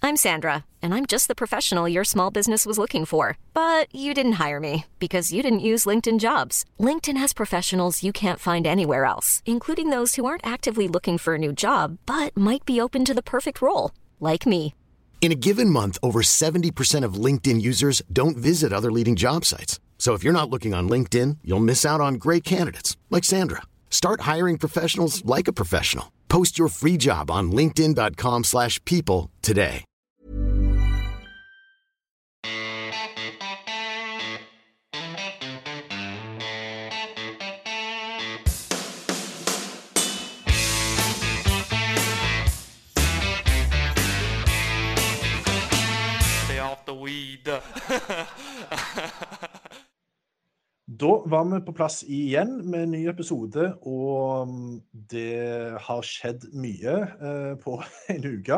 I'm Sandra, and I'm just the professional your small business was looking for. But you didn't hire me because you didn't use LinkedIn Jobs. LinkedIn has professionals you can't find anywhere else, including those who aren't actively looking for a new job, but might be open to the perfect role, like me. In a given month, over 70% of LinkedIn users don't visit other leading job sites. So if you're not looking on LinkedIn, you'll miss out on great candidates like Sandra. Start hiring professionals like a professional. Post your free job on linkedin.com/people today. Da var vi på plass igjen med en ny episode, og det har skjedd mye på en uke.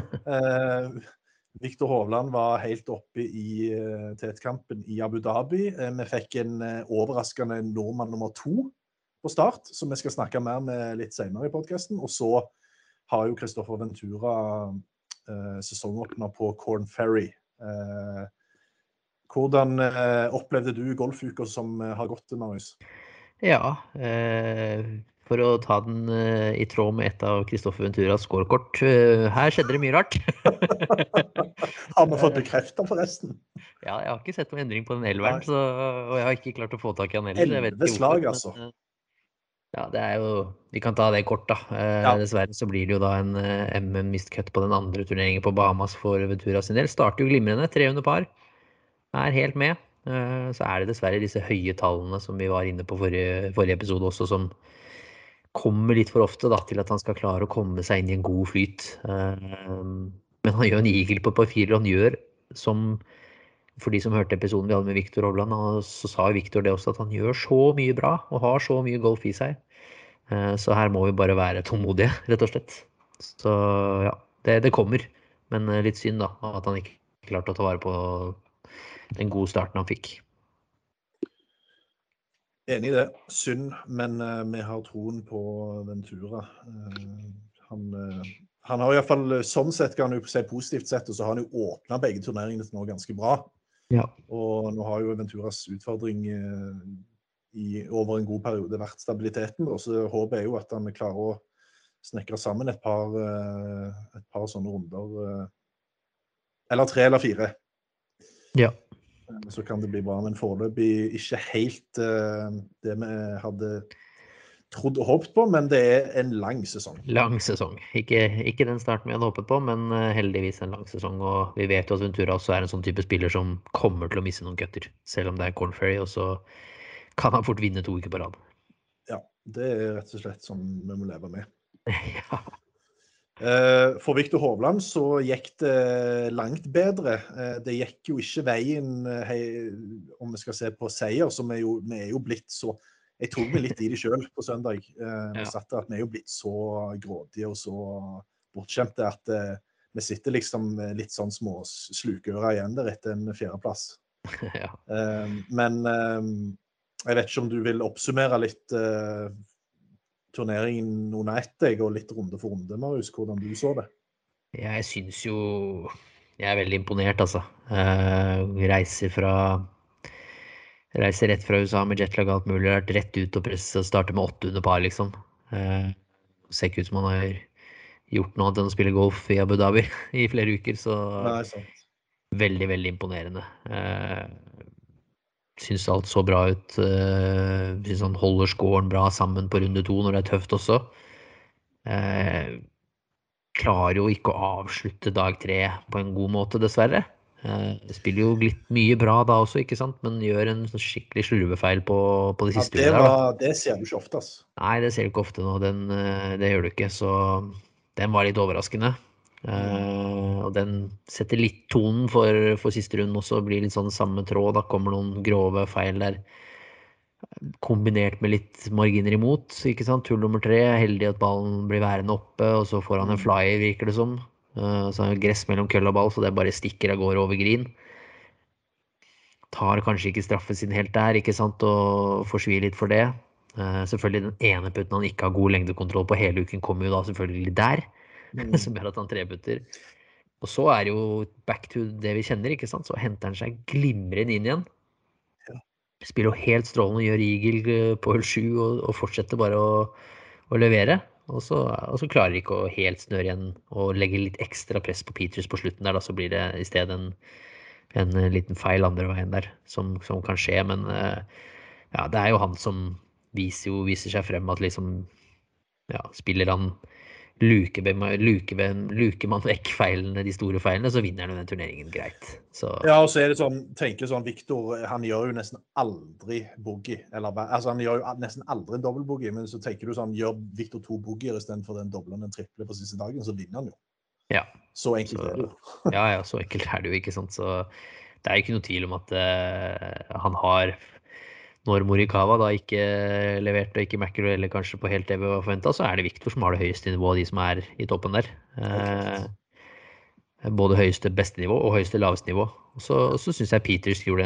Victor Hovland var helt oppe i tetkampen i Abu Dhabi. Vi fikk en overraskende nordmann nummer 2 på start, som vi skal snakke mer med litt senere i podcasten. Og så har jo Kristoffer Ventura sesongåpner på Corn Ferry. Hvordan opplevde du golfuka som har gått, Marius? Ja, for å ta den i tråd med et av Kristoffer Venturas scorekort. Her skjedde det mye rart. Har vi fått bekreftet forresten? Ja, jeg har ikke sett noen endring på den elveren, og jeg har ikke klart å få tak i han heller. 11 slag, altså. Ja, det er jo, vi kan ta det kort da. Dessverre så blir det jo da en MM-mistcut på den andre turneringen på Bahamas for Ventura sin del. Starter jo glimrende, 300 par. Er helt med. Så er det dessverre disse høye tallene som vi var inne på forrige episode også, som kommer litt for ofte da, til at han skal klare å komme seg inn i en god flyt. Men han gjør en eagle på par 4, og han gjør som, for de som hørte episoden vi hadde med Victor Hovland, så sa Victor det også, at han gjør så mye bra, og har så mye golf i seg. Så her må vi bare være tålmodige, rett og slett. Så ja, det kommer, men litt synd da, at han ikke klarte å ta vare på den gode starten han fikk. Enig i det. Synd, men vi har troen på Ventura. Han har i hvert fall, sånn sett kan han jo si positivt sett, og så har han jo åpnet begge turneringene nå ganske bra. Ja. Og nå har jo Venturas utfordring over en god periode vært stabiliteten, og så håper jeg jo at han klarer å snekre sammen et par sånne runder, eller 3 eller 4. Ja. Så kan det bli bra, men foreløpig ikke helt det vi hadde trodd og håpet på, men det er en lang sesong. Lang sesong. Ikke den starten vi hadde håpet på, men heldigvis en lang sesong, og vi vet jo at Ventura også er en sånn type spiller som kommer til å misse noen cutter, selv om det er Corn Ferry, og så kan han fort vinne 2 uker på rad. Ja, det er rett og slett som vi må leve med. Ja. For Victor Hovland så gikk det langt bedre. Det gikk jo ikke veien, om vi skal se på seier, så vi er jo blitt så, jeg tok meg litt i det selv på søndag, vi satt at vi er jo blitt så grådige og så bortskjemte at vi sitter liksom litt sånn små slukører igjen der etter en 4. plass. Ja. Men jeg vet ikke om du vil oppsummere litt turneringen under etter, og litt runde for runde, Marius, hvordan du så det? Jeg synes jo, jeg er veldig imponert, altså. Reiser rett fra USA med jetlag og alt mulig, rett ut og starte med 8 under par, liksom. Ser ikke ut som han har gjort noe annet enn å spille golf i Abu Dhabi i flere uker, så Nei, sant. Veldig, veldig imponerende. Synes alt så bra ut. Synes han holder scoren bra sammen på runde 2 når det er tøft også. Klarer jo ikke å avslutte dag 3 på en god måte, dessverre. Det spiller jo litt mye bra da også, ikke sant? Men gjør en skikkelig slurvefeil på de siste det ser du ikke ofte, altså. Nei, det ser du ikke ofte nå. Det gjør du ikke, så den var litt overraskende. Og den setter litt tonen for siste runde også, blir litt sånn samme tråd, da kommer noen grove feil der kombinert med litt marginer imot, ikke sant? Hull nummer 3, heldig at ballen blir værende oppe, og så får han en flyer, virker det som, så er det gress mellom køll og ball, så det bare stikker av gårde over green, tar kanskje ikke straffen sin helt der, ikke sant, og forsvir litt for det. Selvfølgelig den ene putten han ikke har god lengdekontroll på hele uken kommer jo da selvfølgelig der, som gjør at han treputter. Og så det jo back to det vi kjenner, ikke sant? Så henter han seg glimrende inn igjen. Ja. Spiller jo helt strålende, gjør eagle på hull 7 og fortsetter bare å levere. Og så klarer de ikke å helt snøre igjen og legge litt ekstra press på Peters på slutten der, da, så blir det i stedet en liten feil andre veien der, som kan skje. Men ja, det jo han som viser seg frem at liksom, ja, spiller han luker man vekk feilene, de store feilene, så vinner han den turneringen greit. Så. Ja, og så det sånn, tenker sånn, Victor, han gjør jo nesten aldri boogie, altså han gjør jo nesten aldri en dobbeltboogie, men så tenker du sånn, gjør Victor 2 boogier i stedet for den dobbelen, den triple på siste dagen, så vinner han jo. Ja. Så enkelt det jo. Ja, så enkelt det jo, ikke sant, så det jo ikke noe tvil om at han har, når Morikawa da ikke leverte, og ikke McIlroy eller kanskje på helt det vi var forventet, så det Victor som har det høyeste nivået, de som i toppen der. Både høyeste beste nivå og høyeste laveste nivå. Og så synes jeg Peters gjorde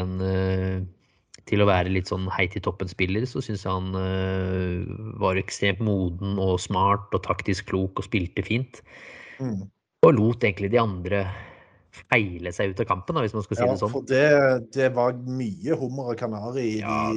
til å være litt sånn heit i toppen spiller, så synes jeg han var ekstremt moden og smart og taktisk klok og spilte fint. Og lot egentlig de andre feile seg ut av kampen, da, hvis man skal si det sånn. Ja, for det var mye hummer og kanari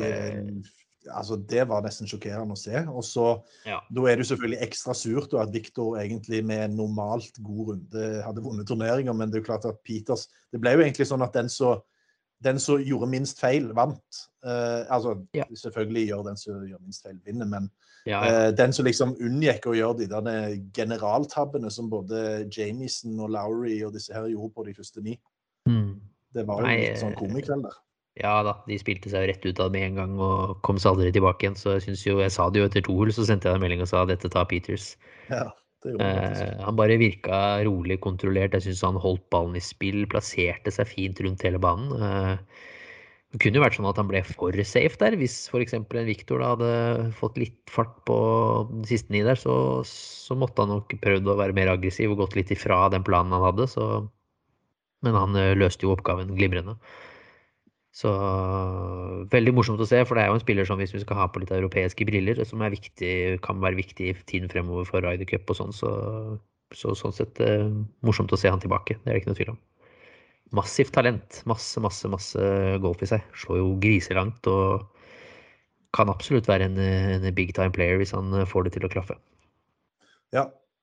altså det var nesten sjokkerende å se, og så da det jo selvfølgelig ekstra surt at Victor egentlig med en normalt god runde hadde vunnet turneringer, men det jo klart at Peters, det ble jo egentlig sånn at den som gjorde minst feil vant, altså selvfølgelig gjør den som gjør minst feil vinner, men den som liksom unngikk å gjøre de derne generaltabbene som både Jamieson og Lowry og disse her gjorde på de første 9. Det var jo litt sånn komikveld der. Ja da, de spilte seg jo rett ut av det med en gang og kom seg aldri tilbake igjen, så jeg sa det jo etter 2 hull, så sendte jeg en melding og sa at dette tar Peters. Ja, det gjorde han bare virket rolig, kontrollert, jeg synes han holdt ballen i spill, plasserte seg fint rundt hele banen. Det kunne jo vært sånn at han ble for safe der, hvis for eksempel en Victor da hadde fått litt fart på den siste 9 der, så måtte han nok prøvd å være mer aggressiv og gått litt ifra den planen han hadde, men han løste jo oppgaven glimrende. Så veldig morsomt å se, for det jo en spiller som hvis vi skal ha på litt europeiske briller, som kan være viktig i tiden fremover for Ryder Cup og sånn, så sånn sett morsomt å se han tilbake, det det ikke noe tvil om. Massivt talent, masse golf i seg, slår jo griselangt og kan absolutt være en big time player hvis han får det til å klaffe. Ja,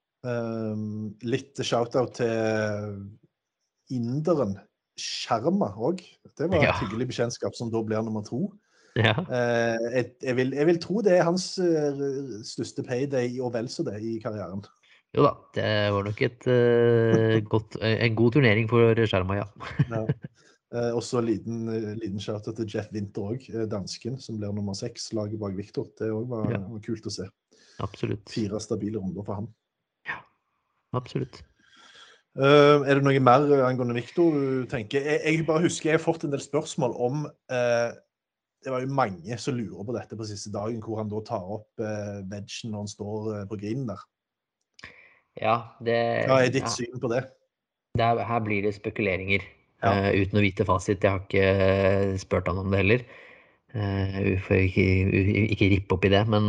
litt shoutout til inderen Sharma også. Det var et hyggelig bekjentskap som da blir nummer 2. Ja. Jeg vil tro det hans største payday og vel så det i karrieren. Jo da, det var nok en god turnering for Sharma, ja. Også liten shoutout til Jeff Winter også, dansken, som blir nummer 6, laget bak Victor. Det også var kult å se. Absolutt. 4 stabile runder for ham. Ja, absolutt. Det noe mer angående Victor du tenker? Jeg bare husker jeg har fått en del spørsmål om det var jo mange som lurer på dette på siste dagen, hvor han da tar opp wedgen når han står på grinen der. Ja, Hva ditt syn på det? Her blir det spekuleringer, uten å vite fasit. Jeg har ikke spurt han om det heller. For ikke rippe opp i det, men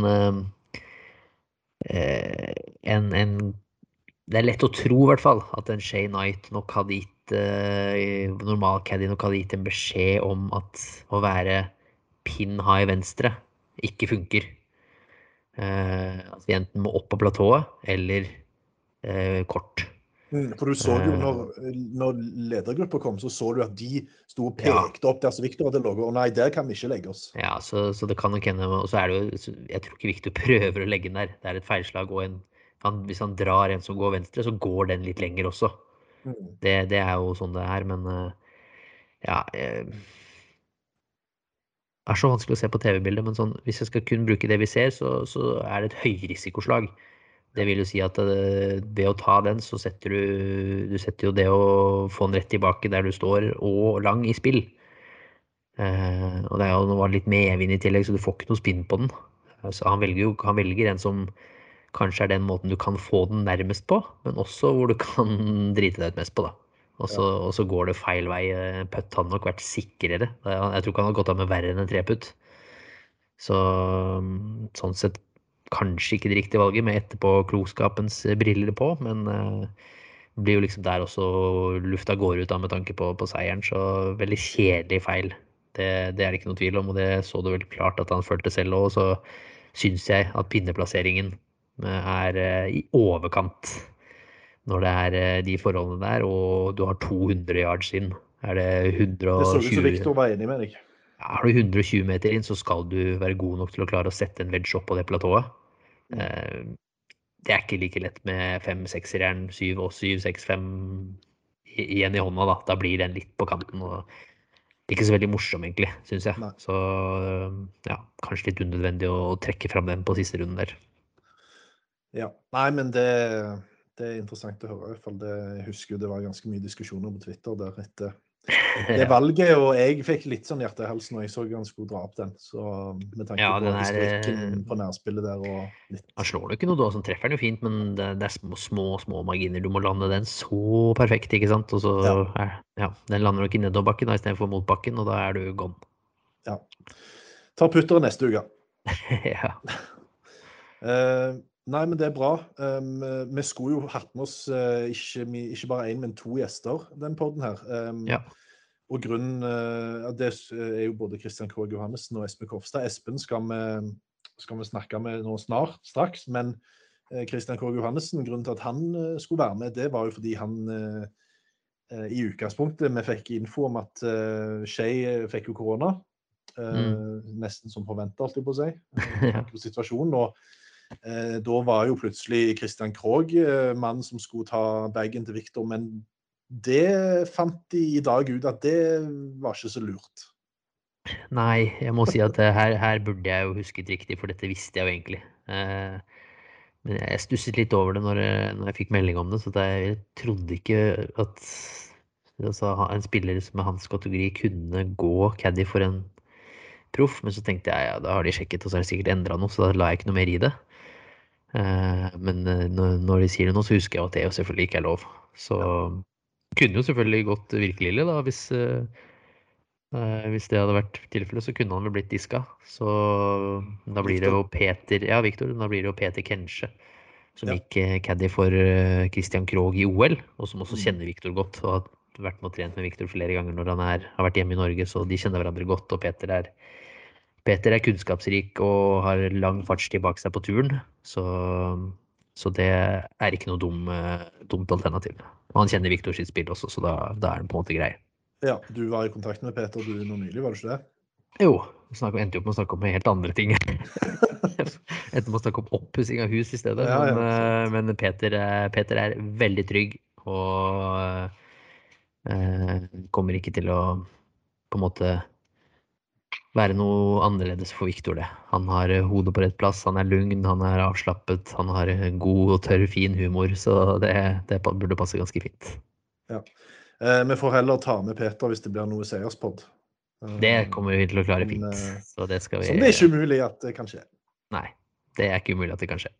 det lett å tro i hvert fall at en Shane Knight nok hadde gitt normal caddy nok hadde gitt en beskjed om at å være pin high venstre ikke funker. At vi enten må opp på platået eller kort. For du så jo når ledergrupper kom, så du at de sto og pekte opp der som Victor hadde logget, og nei, der kan vi ikke legge oss. Ja, så det kan nok hende, og så det jo, jeg tror ikke Victor prøver å legge den der. Det et feilslag, og hvis han drar en som går venstre, så går den litt lenger også. Det jo sånn det men ja, det så vanskelig å se på TV-bildet, men sånn, hvis jeg skal kun bruke det vi ser, så det et høyrisikoslag. Det vil jo si at ved å ta den, så setter du setter jo det å få den rett tilbake der du står, og lang i spill. Og det jo nå litt medvind i tillegg, så du får ikke noe spinn på den. Så han velger en som kanskje den måten du kan få den nærmest på, men også hvor du kan drite deg ut mest på da. Og så går det feil vei. Putt hadde nok vært sikrere. Jeg tror ikke han hadde gått av med verre enn en 3-putt. Så sånn sett kanskje ikke det riktige valget med etterpå klokskapens briller på, men blir jo liksom der også lufta går ut da med tanke på seieren, så veldig kjedelig feil. Det er det ikke noe tvil om, og det så du vel klart at han følte selv også, så synes jeg at pinneplasseringen er i overkant når det er de forholdene der, og du har 200 yards inn. Er det Det så ut som 120? Victor var enig med deg. Ja, har du 120 meter inn, så skal du være god nok til å klare å sette en wedge opp på det platået. Det er ikke like lett med 5-6-jern, 7 og 7-6-5 igjen i hånda da. Da blir den litt på kanten, og ikke så veldig morsom egentlig, synes jeg. Nei. Så ja, kanskje litt unødvendig å trekke frem den på siste runden der. Ja, nei, men det er interessant å høre i hvert fall. Jeg husker jo det var ganske mye diskusjoner på Twitter der etter det valget, og jeg fikk litt sånn hjerte i halsen når jeg så han skulle dra opp den. Så med tanke på historikken på nærspillet der og litt... Han slår det ikke noe da, så treffer han jo fint, men det er små marginer. Du må lande den så perfekt, ikke sant? Og så, den lander nok i nedoverbakken i stedet for mot bakken, og da er du gone. Ja. Ta putter neste uke. Ja. Nei, men det er bra. Vi skulle jo hatt med oss ikke bare en, men 2 gjester den podden her. Ja. Og grunnen, det er jo både Christian Krogh Johannessen og Espen Kofstad. Espen skal vi snakke med nå straks, men Christian Krogh Johannessen, grunnen til at han skulle være med, det var jo fordi han i utgangspunktet, vi fikk info om at Shea fikk jo korona, nesten som forventet, alltid på å si, på situasjonen, og da var jo plutselig Christian Krogh mannen som skulle ta bagen til Victor, men det fant de i dag ut at det var ikke så lurt. Nei, jeg må si at her burde jeg jo husket riktig, for dette visste jeg jo egentlig. Men jeg stusset litt over det når jeg fikk melding om det, så jeg trodde ikke at en spiller med hans kategori kunne gå caddy for en proff, men så tenkte jeg, ja, da har de sjekket, og så har de sikkert endret noe, så da la jeg ikke noe mer i det. Men når de sier det nå, så husker jeg at det jo selvfølgelig ikke er lov. Så kunne jo selvfølgelig gått virkelig ille da, hvis det hadde vært tilfellet, så kunne han vel blitt diska. Så da blir det jo Victor, da blir det jo Peter Kensche, som gikk caddy for Christian Krogh i OL, og som også kjenner Victor godt, og har vært med og trent med Victor flere ganger når han har vært hjemme i Norge, så de kjenner hverandre godt, og Peter er kunnskapsrik og har lang fartstid bak seg på turen, så det er ikke noe dumt alternativ. Og han kjenner Victor sitt spill også, så da er det på en måte grei. Ja, du var i kontakt med Peter nå nylig, var det ikke det? Jo, endte jo opp med å snakke om helt andre ting. Endte med å snakke om oppussing av hus i stedet, men Peter er veldig trygg, og kommer ikke til å på en måte være noe annerledes for Victor det. Han har hodet på rett plass, han er lugn, han er avslappet, han har god og tørr, fin humor, så det burde passe ganske fint. Ja. Vi får heller ta med Peter hvis det blir noe seierspodd. Det kommer vi til å klare fint. Så det skal vi... Som det er ikke umulig at det kan skje. Nei, det er ikke umulig at det kan skje.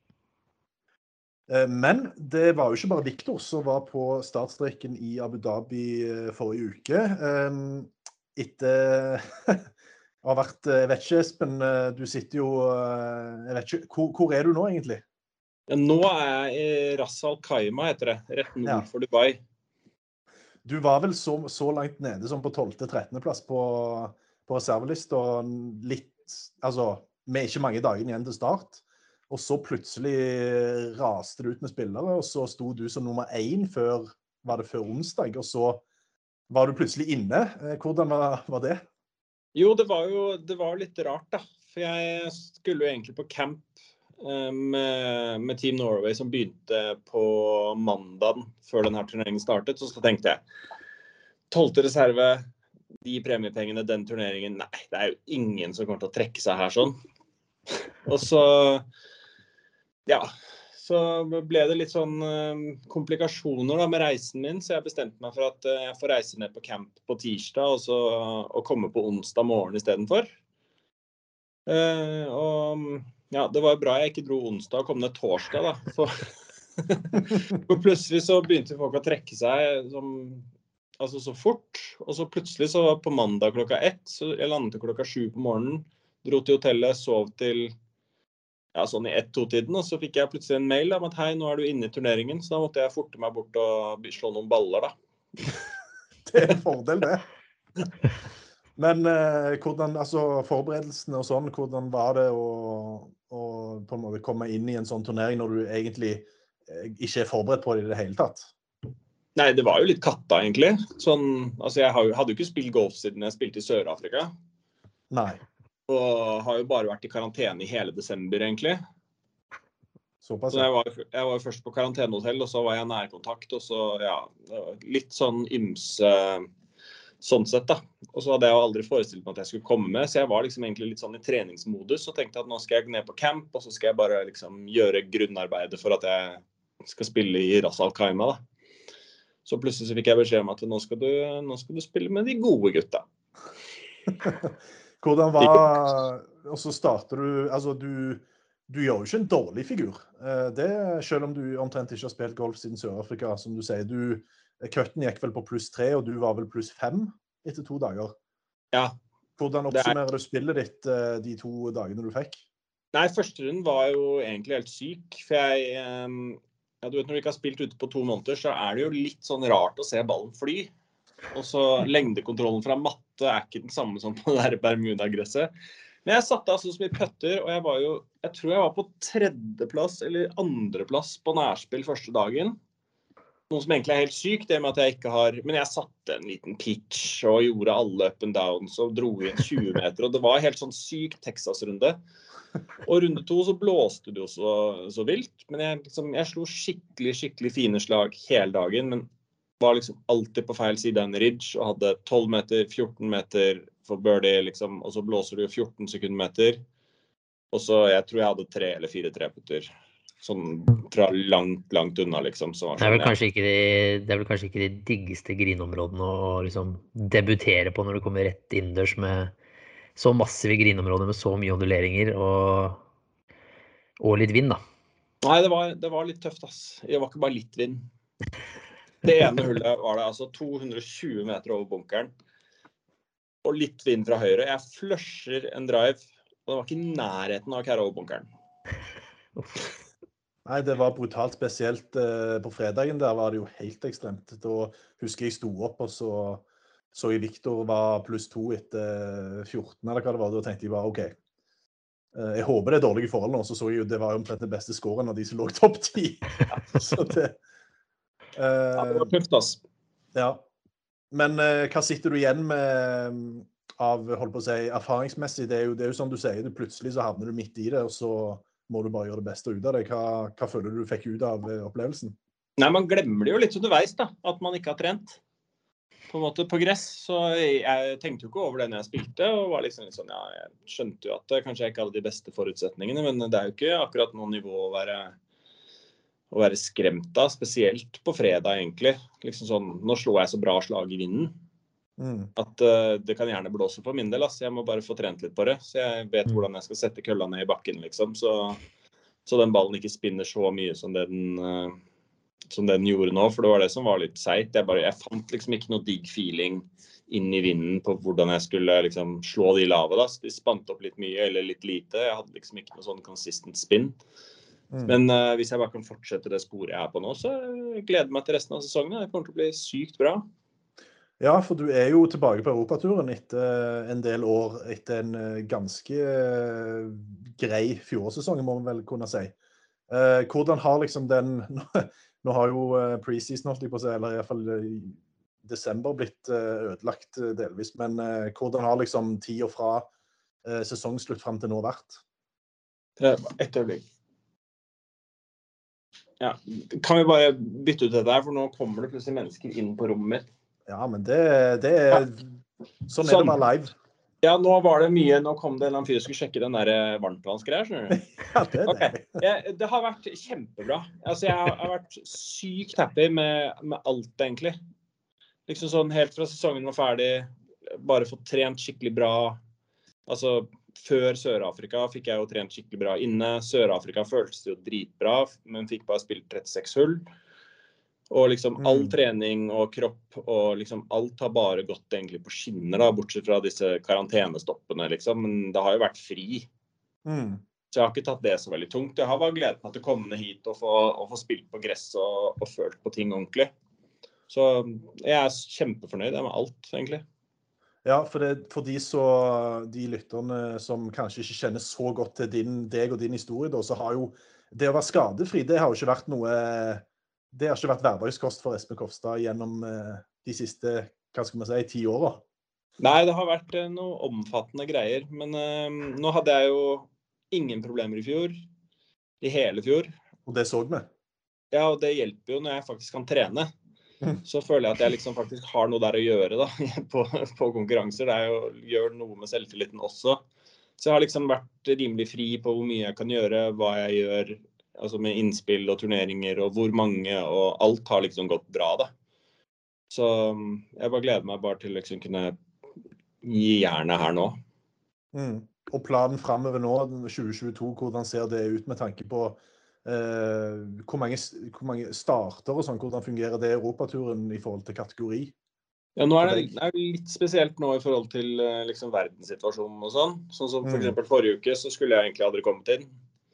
Men det var jo ikke bare Victor som var på startstreken i Abu Dhabi forrige uke. Etter... har vært, jeg vet ikke, Espen, du sitter jo, jeg vet ikke, hvor er du nå egentlig? Nå er jeg i Ras Al Khaimah, heter det, rett nord for Dubai. Du var vel så langt nede som på 12.-13. plass på reservelist, og litt, altså, med ikke mange dager igjen til start, og så plutselig raste du ut med spillere, og så sto du som nummer 1 var det før onsdag, og så var du plutselig inne. Hvordan var det? Jo, det var litt rart da, for jeg skulle jo egentlig på camp med Team Norway som begynte på mandagen før denne turneringen startet, så tenkte jeg 12. reserve, de premiepengene, den turneringen, nei, det er jo ingen som kommer til å trekke seg her sånn. Og så, ja, så ble det litt sånn komplikasjoner da med reisen min, så jeg bestemte meg for at jeg får reise ned på camp på tirsdag, og komme på onsdag morgen i stedet for. Og ja, det var jo bra jeg ikke dro onsdag og kom ned torsdag da, for plutselig så begynte folk å trekke seg altså så fort, og så plutselig så på mandag 1:00, så jeg landet klokka 7 på morgenen, dro til hotellet, sov til ja, sånn i 1-2-tiden, og så fikk jeg plutselig en mail om at hei, nå du inne i turneringen, så da måtte jeg forte meg bort og slå noen baller da. Det en fordel, det. Men hvordan, altså forberedelsene og sånn, hvordan var det å på en måte komme inn i en sånn turnering når du egentlig ikke forberedt på det i det hele tatt? Nei, det var jo litt katta egentlig. Sånn, altså jeg hadde jo ikke spilt golf siden jeg spilte i Sør-Afrika. Nei. Og har jo bare vært i karantene i hele desember egentlig. Såpass, så jeg var jo først på karantenehotell, og så var jeg nærkontakt, og så, ja, litt sånn ymse, sånn sett da. Og så hadde jeg jo aldri forestilt meg at jeg skulle komme med, så jeg var liksom egentlig litt sånn i treningsmodus, og tenkte at nå skal jeg ned på camp, og så skal jeg bare liksom gjøre grunnarbeidet for at jeg skal spille i Ras Al Khaimah da. Så plutselig så fikk jeg beskjed om at nå skal du spille med de gode gutta. Hvordan var, og så starter du, altså du gjør jo ikke en dårlig figur. Det, selv om du omtrent ikke har spilt golf siden Sør-Afrika, som du sier, køtten gikk vel på +3, og du var vel +5 etter 2 dager. Ja. Hvordan oppsummerer du spillet ditt de 2 dagene du fikk? Nei, første runden var jo egentlig helt syk, for ja, du vet, når du ikke har spilt ute på 2 måneder, så det jo litt sånn rart å se ballen fly. Og så lengdekontrollen fra matte ikke den samme som på det der Bermuda-gresset. Men jeg satte altså så mye putter, og jeg tror jeg var på 3. plass eller 2. plass på nærspill første dagen. Noe som egentlig helt sykt, det med at jeg ikke har, men jeg satte en liten pitch og gjorde alle up and downs og dro inn 20 meter, og det var helt sånn syk Texas-runde. Og runde 2 så blåste det jo så vilt, men jeg slo skikkelig fine slag hele dagen, men var liksom alltid på feil side av en ridge, og hadde 12 meter, 14 meter for birdie, liksom, og så blåser du jo 14 sekundmeter, og så jeg tror jeg hadde 3 eller 4 treputter, sånn fra langt unna, liksom. Så det vel kanskje ikke de diggeste grinområdene å liksom debutere på når du kommer rett innendørs med så massive grinområder med så mye onduleringer og litt vind da. Nei, det var litt tøft, ass. Det var ikke bare litt vind. Det ene hullet var det altså 220 meter over bunkeren, og litt vind fra høyre. Jeg flusher en drive, og det var ikke i nærheten av Carroll bunkeren. Nei, det var brutalt, spesielt på fredagen der var det jo helt ekstremt. Da husker jeg sto opp, og så jeg Victor var +2 etter 14, eller hva det var. Da tenkte jeg bare, ok, jeg håper det dårlige forhold nå, så jeg jo, det var jo omtrent den beste scoren av de som lå topp 10. Så det... Ja, det var tøft, ass. Ja, men hva sitter du igjen med av, holdt på å si, erfaringsmessig? Det jo som du sier, plutselig så havner du midt i det, og så må du bare gjøre det beste ut av det. Hva føler du fikk ut av opplevelsen? Nei, man glemmer det jo litt underveis da, at man ikke har trent på en måte på gress, så jeg tenkte jo ikke over det når jeg spilte, og var liksom litt sånn, ja, jeg skjønte jo at kanskje jeg ikke hadde de beste forutsetningene, men det jo ikke akkurat noe nivå å være skremt av, spesielt på fredag egentlig. Liksom sånn, nå slår jeg så bra slag i vinden, at det kan gjerne blåse for min del, ass. Jeg må bare få trent litt på det, så jeg vet hvordan jeg skal sette kølla ned i bakken, liksom. Så den ballen ikke spinner så mye som den gjorde nå, for det var det som var litt seit. Jeg fant liksom ikke noe digg feeling inn i vinden på hvordan jeg skulle liksom slå de lave, da. Så de spant opp litt mye eller litt lite. Jeg hadde liksom ikke noe sånn consistent spin. Men hvis jeg bare kan fortsette det sporet jeg på nå, så gleder jeg meg til resten av sesongen. Det kommer til å bli sykt bra. Ja, for du jo tilbake på Europaturen etter en del år, etter en ganske grei fjorårssesong, må man vel kunne si. Hvordan har liksom nå har jo preseason, holdt jeg på å si, eller i hvert fall desember blitt ødelagt delvis, men hvordan har liksom tiden fra sesongslutt frem til nå vært? Et øyeblikk. Ja, kan vi bare bytte ut det der, for nå kommer det plutselig mennesker inn på rommet mitt. Ja, men det sånn det bare live. Ja, nå var det mye, nå kom det en eller annen fyr som skulle sjekke den der varmtvannsgreier, skjønner du? Ja, det okay. Det har vært kjempebra. Altså, jeg har vært sykt happy med alt, egentlig. Liksom sånn, helt fra sesongen var ferdig, bare fått trent skikkelig bra. Altså, før Sør-Afrika fikk jeg jo trent skikkelig bra inne. Sør-Afrika føltes jo dritbra, men fikk bare spilt 36 hull. Og liksom all trening og kropp og liksom alt har bare gått egentlig på skinner da, bortsett fra disse karantenestoppene liksom, men det har jo vært fri. Så jeg har ikke tatt det så veldig tungt. Jeg har bare gledet meg til å komme ned hit og få spilt på gress og følt på ting ordentlig. Så jeg kjempefornøyd med alt, egentlig. Ja, for de lytterne som kanskje ikke kjenner så godt til deg og din historie, da, så har jo det å være skadefri, det har jo ikke vært det har ikke vært hverdagskost for Espen Kofstad gjennom de siste, hva skal man si, 10 årene. Nei, det har vært noe omfattende greier, men nå hadde jeg jo ingen problemer i hele fjor. Og det så vi. Ja, og det hjelper jo når jeg faktisk kan trene. Så føler jeg at jeg liksom faktisk har noe der å gjøre da, på konkurranser. Det jo gjør noe med selvtilliten også. Så jeg har liksom vært rimelig fri på hvor mye jeg kan gjøre, hva jeg gjør, altså med innspill og turneringer, og hvor mange, og alt har liksom gått bra da. Så jeg bare gleder meg bare til å liksom kunne gi jernet her nå. Og planen fremover nå, 2022, hvordan ser det ut med tanke på hvor mange starter og sånn, hvordan fungerer det Europaturen i forhold til kategori? Ja, nå det litt spesielt nå i forhold til liksom verdenssituasjonen og sånn. Sånn som for eksempel forrige uke, så skulle jeg egentlig aldri kommet inn.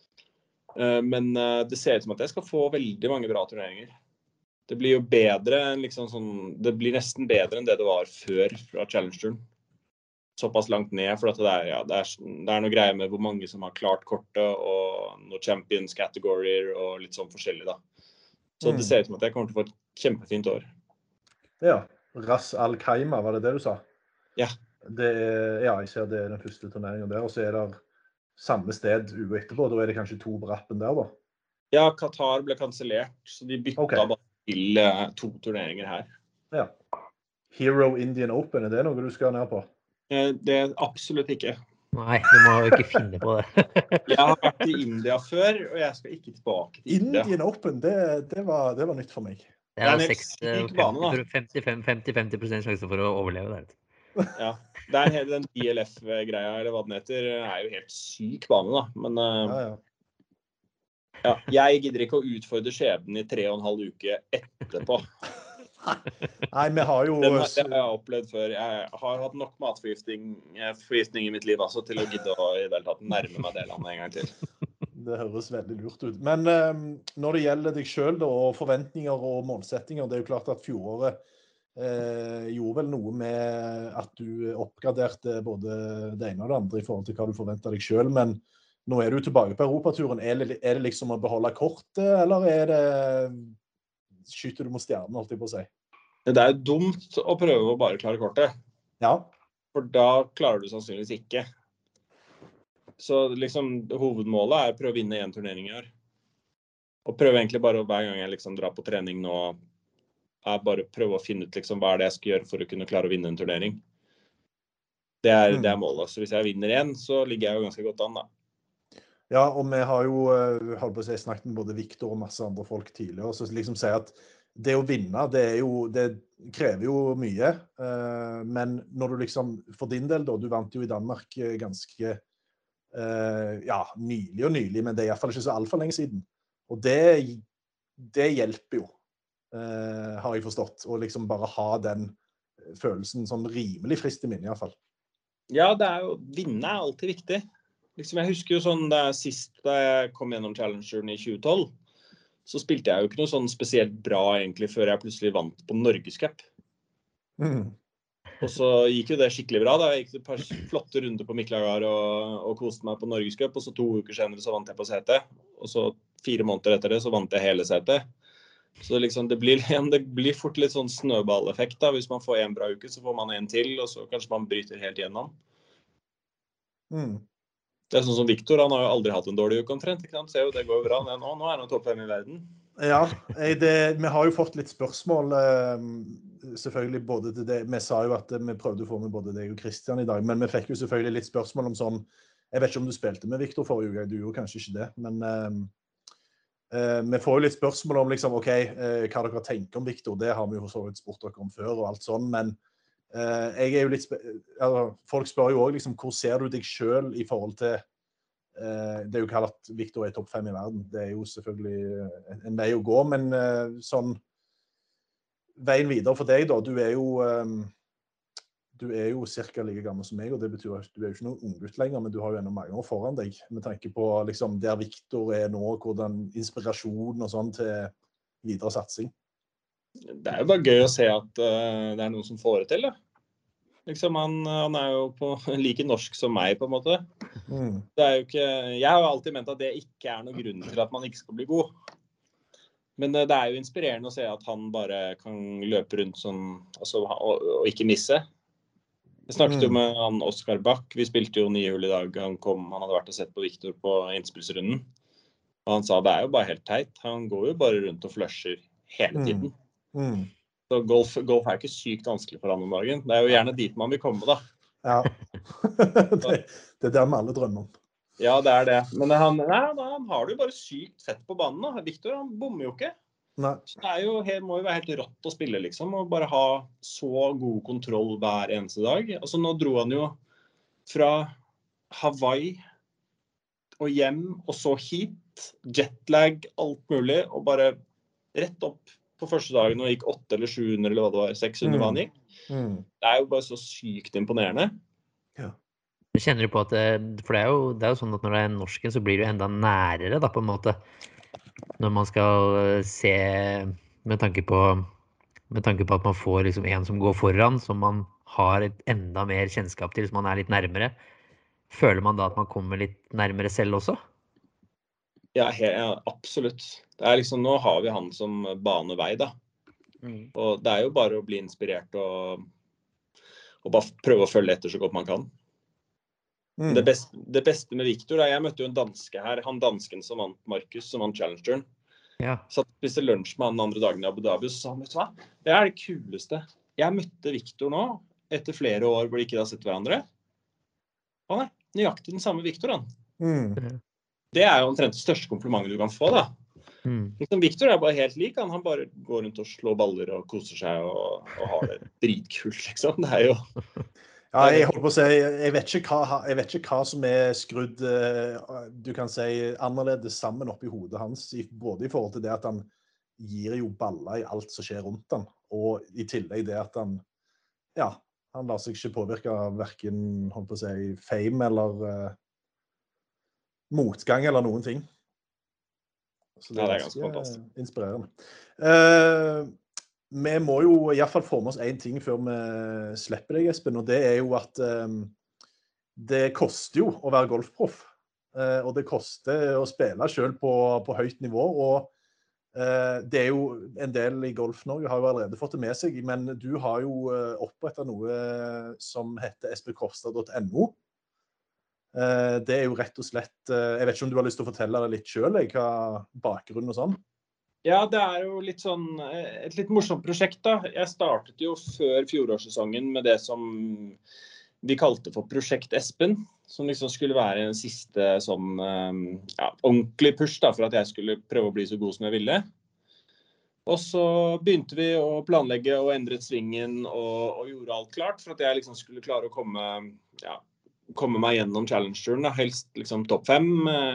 Men det ser ut som at jeg skal få veldig mange bra turneringer. Det blir jo bedre enn liksom sånn, det blir nesten bedre enn det var før fra Challenge-turen. Såpass langt ned, for at det noe greier med hvor mange som har klart kortet, og noen champions categorier, og litt sånn forskjellig da. Så det ser ut som at jeg kommer til å få et kjempefint år. Ja, Ras Al Khaimah, var det du sa? Ja. Ja, jeg ser det den første turneringen der, og så det samme sted uke etterpå, da det kanskje 2 på rappen der da? Ja, Qatar ble kansellert, så de bytta bare til 2 turneringer her. Ja. Hero Indian Open, det noe du skal ned på? Det absolutt ikke. Nei, du må jo ikke finne på det. Jeg har vært i India før, og jeg skal ikke tilbake til India. Indian Open, det var nytt for meg. Det jo 50% sjanse for å overleve der. Ja, det den DLF-greia, eller hva den heter, jo helt syk bane da. Men ja, jeg gidder ikke å utfordre skjebnen i 3,5 uker etterpå. Nei, vi har jo... Det har jeg opplevd før. Jeg har hatt nok matforgiftning i mitt liv altså, til å gidde å i det hele tatt nærme meg det landet en gang til. Det høres veldig lurt ut. Men når det gjelder deg selv da, og forventninger og målsettinger, det jo klart at fjoråret gjorde vel noe med at du oppgraderte både det ene og det andre i forhold til hva du forventet deg selv, men nå du tilbake på Europaturen. Det liksom å beholde kortet, eller det skyter du mot stjernen, holdt jeg på å si? Det jo dumt å prøve å bare klare kortet. Ja. For da klarer du sannsynligvis ikke. Så liksom hovedmålet å prøve å vinne en turnering i år. Og prøve egentlig bare hver gang jeg liksom drar på trening nå, bare prøve å finne ut liksom hva det jeg skal gjøre for å kunne klare å vinne en turnering. Det målet. Så hvis jeg vinner en, så ligger jeg jo ganske godt an da. Ja, og vi har jo holdt på å si, snakket med både Victor og masse andre folk tidligere, så liksom sier at det å vinne, det krever jo mye, men når du liksom, for din del da, du vant jo i Danmark ganske nylig, men det i hvert fall ikke så alt for lenge siden. Og det hjelper jo, har jeg forstått, å liksom bare ha den følelsen sånn rimelig frist i minne i hvert fall. Ja, vinne alltid viktig. Liksom, jeg husker jo sånn sist da jeg kom gjennom Challenge-turen i 2012, så spilte jeg jo ikke noe sånn spesielt bra egentlig før jeg plutselig vant på Norgescup. Og så gikk jo det skikkelig bra da. Jeg gikk et par flotte runder på Miklagard og koste meg på Norgescup, og så 2 uker senere så vant jeg på CT, og så 4 måneder etter det så vant jeg hele CT. Så liksom det blir fort litt sånn snøballeffekt da. Hvis man får en bra uke, så får man en til, og så kanskje man bryter helt igjennom. Det sånn som Victor, han har jo aldri hatt en dårlig uke omtrent, ikke sant? Ser jo, det går jo bra. Nå han topp 5 i verden. Ja, vi har jo fått litt spørsmål, selvfølgelig både til det. Vi sa jo at vi prøvde å få med både deg og Christian i dag, men vi fikk jo selvfølgelig litt spørsmål om sånn, jeg vet ikke om du spilte med Victor forrige uke, du gjorde kanskje ikke det, men vi får jo litt spørsmål om liksom, hva dere tenker om Victor, det har vi jo så vidt spurt dere om før og alt sånn, men jeg jo litt folk spør jo også liksom, hvor ser du deg selv i forhold til det jo kalt at Victor topp 5 i verden, det jo selvfølgelig en vei å gå, men sånn veien videre for deg da, du jo du jo cirka like gammel som meg, og det betyr at du jo ikke noen unggutt lenger, men du har jo enda mange år foran deg, med tanke på liksom, der Victor nå, hvordan inspirasjon og sånn til videre satsing. Det jo bare gøy å se at det noen som får det til, da. Liksom, han jo like norsk som meg, på en måte. Det jo ikke, jeg har jo alltid ment at det ikke noen grunn til at man ikke skal bli god. Men det jo inspirerende å se at han bare kan løpe rundt sånn, altså, og ikke misse. Jeg snakket jo med han Oskar Bach, vi spilte jo 9 hull i dag, han hadde vært og sett på Victor på innspillsrunden. Og han sa det jo bare helt teit, han går jo bare rundt og flusher hele tiden. Så golf ikke sykt vanskelig for han om dagen. Det jo gjerne dit man vil komme, da. Ja, det der med alle drømmer. Ja, det det. Men han har det jo bare sykt fett på banen, da. Victor, han bommer jo ikke. Nei. Så det må jo være helt rått å spille, liksom, og bare ha så god kontroll hver eneste dag. Altså, nå dro han jo fra Hawaii og hjem, og så hit, jetlag, alt mulig, og bare rett opp på første dagen og gikk 8 eller 700 eller hva det var, 600 hva han gikk. Det jo bare så sykt imponerende. Ja. Kjenner du på at, for det jo sånn at når det norsken, så blir det jo enda nærere da, på en måte. Når man skal se med tanke på at man får liksom en som går foran, som man har et enda mer kjennskap til, som man litt nærmere. Føler man da at man kommer litt nærmere selv også? Ja, absolutt. Det liksom, nå har vi han som baner vei, da. Og det jo bare å bli inspirert og bare prøve å følge etter så godt man kan. Det beste med Victor, jeg møtte jo en danske her, han dansken som vant Markus, som vant Challengeren. Ja. Satt og spiste lunsj med han den andre dagen i Abu Dhabi, og så sa han, vet du hva? Det det kuleste. Jeg møtte Victor nå, etter flere år hvor de ikke har sett hverandre. Han nøyaktig den samme Victor, han. Det jo omtrent det største komplimentet du kan få, da. Liksom, Victor bare helt lik, han bare går rundt og slår baller og koser seg og har det dritkult, liksom. Det jo... Ja, jeg holdt på å si, jeg vet ikke hva som skrudd, du kan si, annerledes sammen opp i hodet hans, både i forhold til det at han gir jo baller i alt som skjer rundt han, og i tillegg det at han lar seg ikke påvirke av hverken, holdt på å si, fame eller motgang eller noen ting. Så det ganske fantastisk. Inspirerende. Vi må jo i hvert fall få med oss en ting før vi slipper deg, Espen, og det jo at det koster jo å være golfproff, og det koster å spille selv på høyt nivå, og det jo en del i Golf-Norge har jo allerede fått det med seg, men du har jo opprettet noe som heter espenkofstad.no. Det jo rett og slett, jeg vet ikke om du har lyst til å fortelle det litt selv, hva bakgrunnen og sånn? Ja, det jo litt sånn, et litt morsomt prosjekt da. Jeg startet jo før fjorårssesongen med det som vi kalte for Prosjekt Espen, som liksom skulle være en siste sånn, ordentlig push da, for at jeg skulle prøve å bli så god som jeg ville. Og så begynte vi å planlegge og endret svingen og gjorde alt klart for at jeg liksom skulle klare å komme meg gjennom Challengeren, da, helst liksom topp 5,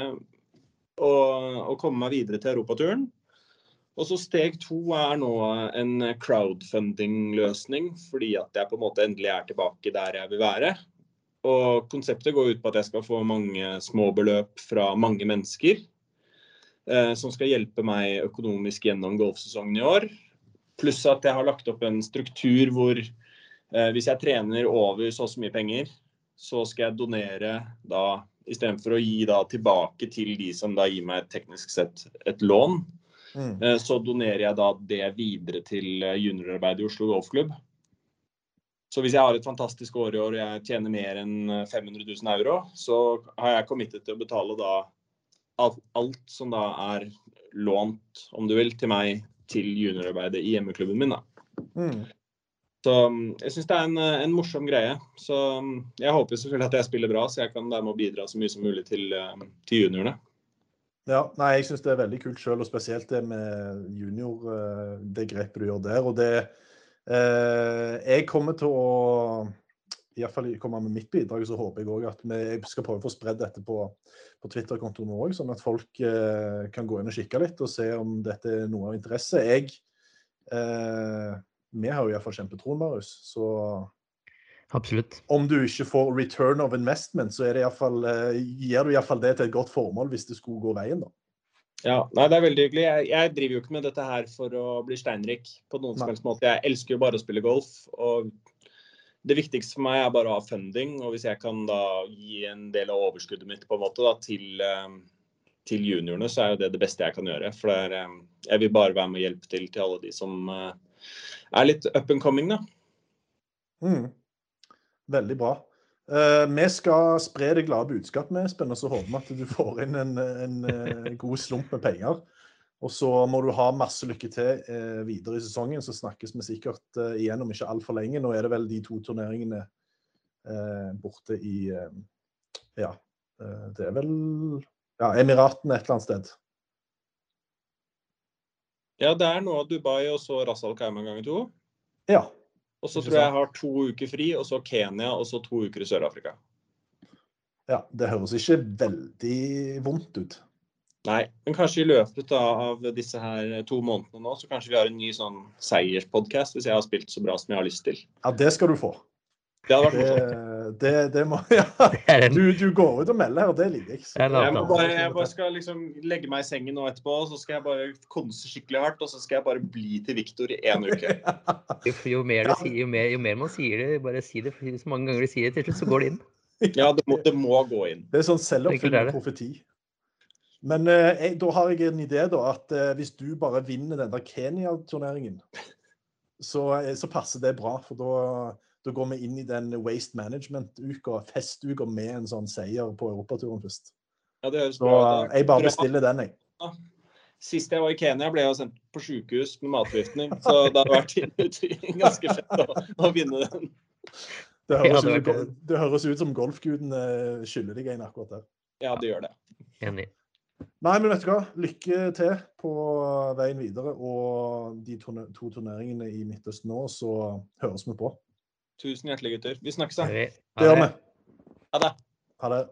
og komme meg videre til Europaturen. Og så steg 2 nå en crowdfunding-løsning, fordi at jeg på en måte endelig tilbake der jeg vil være. Og konseptet går ut på at jeg skal få mange små beløp fra mange mennesker, som skal hjelpe meg økonomisk gjennom golfsesongen i år. Pluss at jeg har lagt opp en struktur hvor hvis jeg trener over så mye penger, så skal jeg donere da, i stedet for å gi da tilbake til de som da gir meg teknisk sett et lån, så donerer jeg da det videre til juniorarbeid i Oslo Golfklubb. Så hvis jeg har et fantastisk år i år og jeg tjener mer enn 500 000 euro, så har jeg committet til å betale da alt som da lånt, om du vil, til meg til juniorarbeidet i hjemmeklubben min da. Så jeg synes det en morsom greie, så jeg håper selvfølgelig at jeg spiller bra, så jeg kan dermed bidra så mye som mulig til juniorene. Ja, nei, jeg synes det veldig kult selv, og spesielt det med junior, det grepet du gjør der, og det, jeg kommer til å, i hvert fall komme med mitt bidrag, så håper jeg også at jeg skal prøve å få spredd dette på Twitter-kontoen også, sånn at folk kan gå inn og kikke litt, og se om dette noe av interesse. Vi har jo i hvert fall kjempetroen, Marius, så... Absolutt. Om du ikke får return of investment, så det gir du i hvert fall det til et godt formål hvis det skulle gå veien da. Ja, nei, det veldig hyggelig. Jeg driver jo ikke med dette her for å bli steinrik på noen som helst måte. Jeg elsker jo bare å spille golf, og det viktigste for meg bare å ha funding, og hvis jeg kan da gi en del av overskuddet mitt på en måte da, til juniorene, så jo det beste jeg kan gjøre. For jeg vil bare være med og hjelpe til alle de som litt up and coming da. Veldig bra. Vi skal spre det glade budskap med, Espen, og så håper vi at du får inn en god slump med penger. Og så må du ha masse lykke til videre i sesongen, så snakkes vi sikkert igjen om ikke alt for lenge. Nå det vel de 2 turneringene borte i, det vel Emiratene et eller annet sted. Ja, det nå Dubai og så Ras Al Khaimah ganger 2. Ja. Og så tror jeg har 2 uker fri, og så Kenya, og så 2 uker i Sør-Afrika. Ja, det høres ikke veldig vondt ut. Nei, men kanskje i løpet av disse her 2 månedene nå, så kanskje vi har en ny sånn seierspodcast, hvis jeg har spilt så bra som jeg har lyst til. Ja, det skal du få. Det hadde vært morsomt. Det må, ja. Du går ut og melder her, og det liker jeg. Jeg bare skal liksom legge meg i sengen nå etterpå, og så skal jeg bare konse skikkelig hardt, og så skal jeg bare bli til Victor i 1 uke. Jo mer man sier det, bare si det, for så mange ganger du sier det, til slutt så går det inn. Ja, det må gå inn. Det sånn selvoppfyllende profeti. Men da har jeg en idé da, at hvis du bare vinner den der Kenya-turneringen, så passer det bra, for da går vi inn i den waste management-uka, festuka med en sånn seier på Europaturen først. Ja, det høres bra. Så jeg bare bestiller den, jeg. Ja. Sist jeg var i Kenya ble jeg sendt på sykehus med matforgiftning, så det hadde vært ganske fett å vinne den. Det høres ut som golfguden skylder deg en akkurat der. Ja, det gjør det. Enig. Nei, men vet du hva? Lykke til på veien videre, og de 2 turneringene i Midtøsten nå, så høres vi på. Tusen hjertelig, gutter. Vi snakkes da. Det gjør vi. Ha det. Ha det.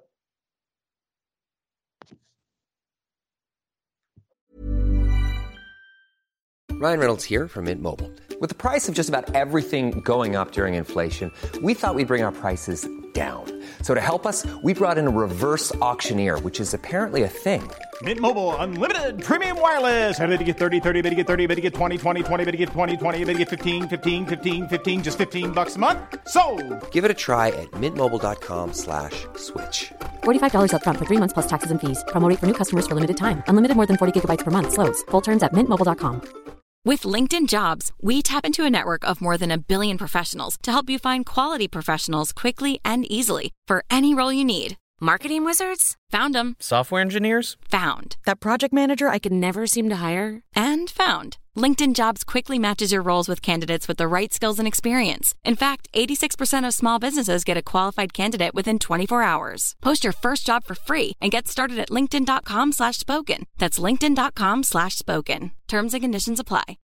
Ryan Reynolds here from Mint Mobile. With the price of just about everything going up during inflation, we thought we'd bring our prices down. So to help us, we brought in a reverse auctioneer, which is apparently a thing. Mint Mobile Unlimited Premium Wireless. How to get 30, 30, bit to get 30, bit to get 20, 20, 20, bit to get 20, 20, bit to get 15, 15, 15, 15, just $15 a month? Sold! Give it a try at mintmobile.com/switch. $45 up front for 3 months plus taxes and fees. Promo rate for new customers for limited time. Unlimited more than 40 gigabytes per month. Slows full terms at mintmobile.com. With LinkedIn Jobs, we tap into a network of more than 1 billion professionals to help you find quality professionals quickly and easily for any role you need. Marketing wizards? Found them. Software engineers? Found. That project manager I could never seem to hire? And found. LinkedIn Jobs quickly matches your roles with candidates with the right skills and experience. In fact, 86% of small businesses get a qualified candidate within 24 hours. Post your first job for free and get started at linkedin.com/spoken. That's linkedin.com/spoken. Terms and conditions apply.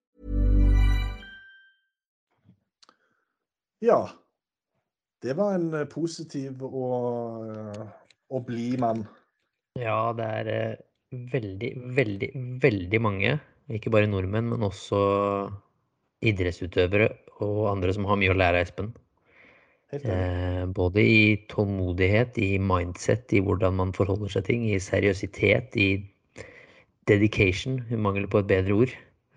Ja, det var en positiv og blid mann. Ja, det veldig, veldig, veldig mange, ikke bare nordmenn, men også idrettsutøvere og andre som har mye å lære av Espen. Både i tålmodighet, i mindset, i hvordan man forholder seg ting, i seriøsitet, i dedication, i mangel på et bedre ord.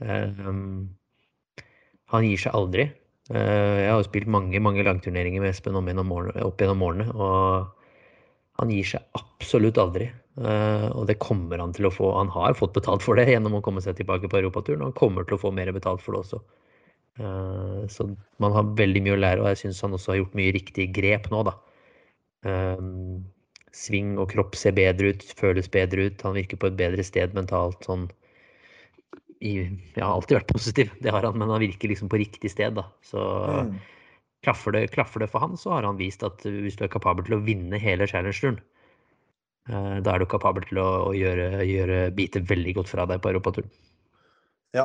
Han gir seg aldri. Jeg har jo spilt mange langturneringer med Espen opp gjennom årene, og han gir seg absolutt aldri. Og det kommer han til å få. Han har fått betalt for det gjennom å komme seg tilbake på Europaturen, og han kommer til å få mer betalt for det også. Så man har veldig mye å lære, og jeg synes han også har gjort mye riktig grep nå da. Sving og kropp ser bedre ut, føles bedre ut, han virker på et bedre sted mentalt, sånn. Jeg har alltid vært positiv, det har han, men han virker liksom på riktig sted da. Så klaffer det for han, så har han vist at hvis du kapabel til å vinne hele Challenge-turen, da du kapabel til å bite veldig godt fra deg på Europaturen. Ja,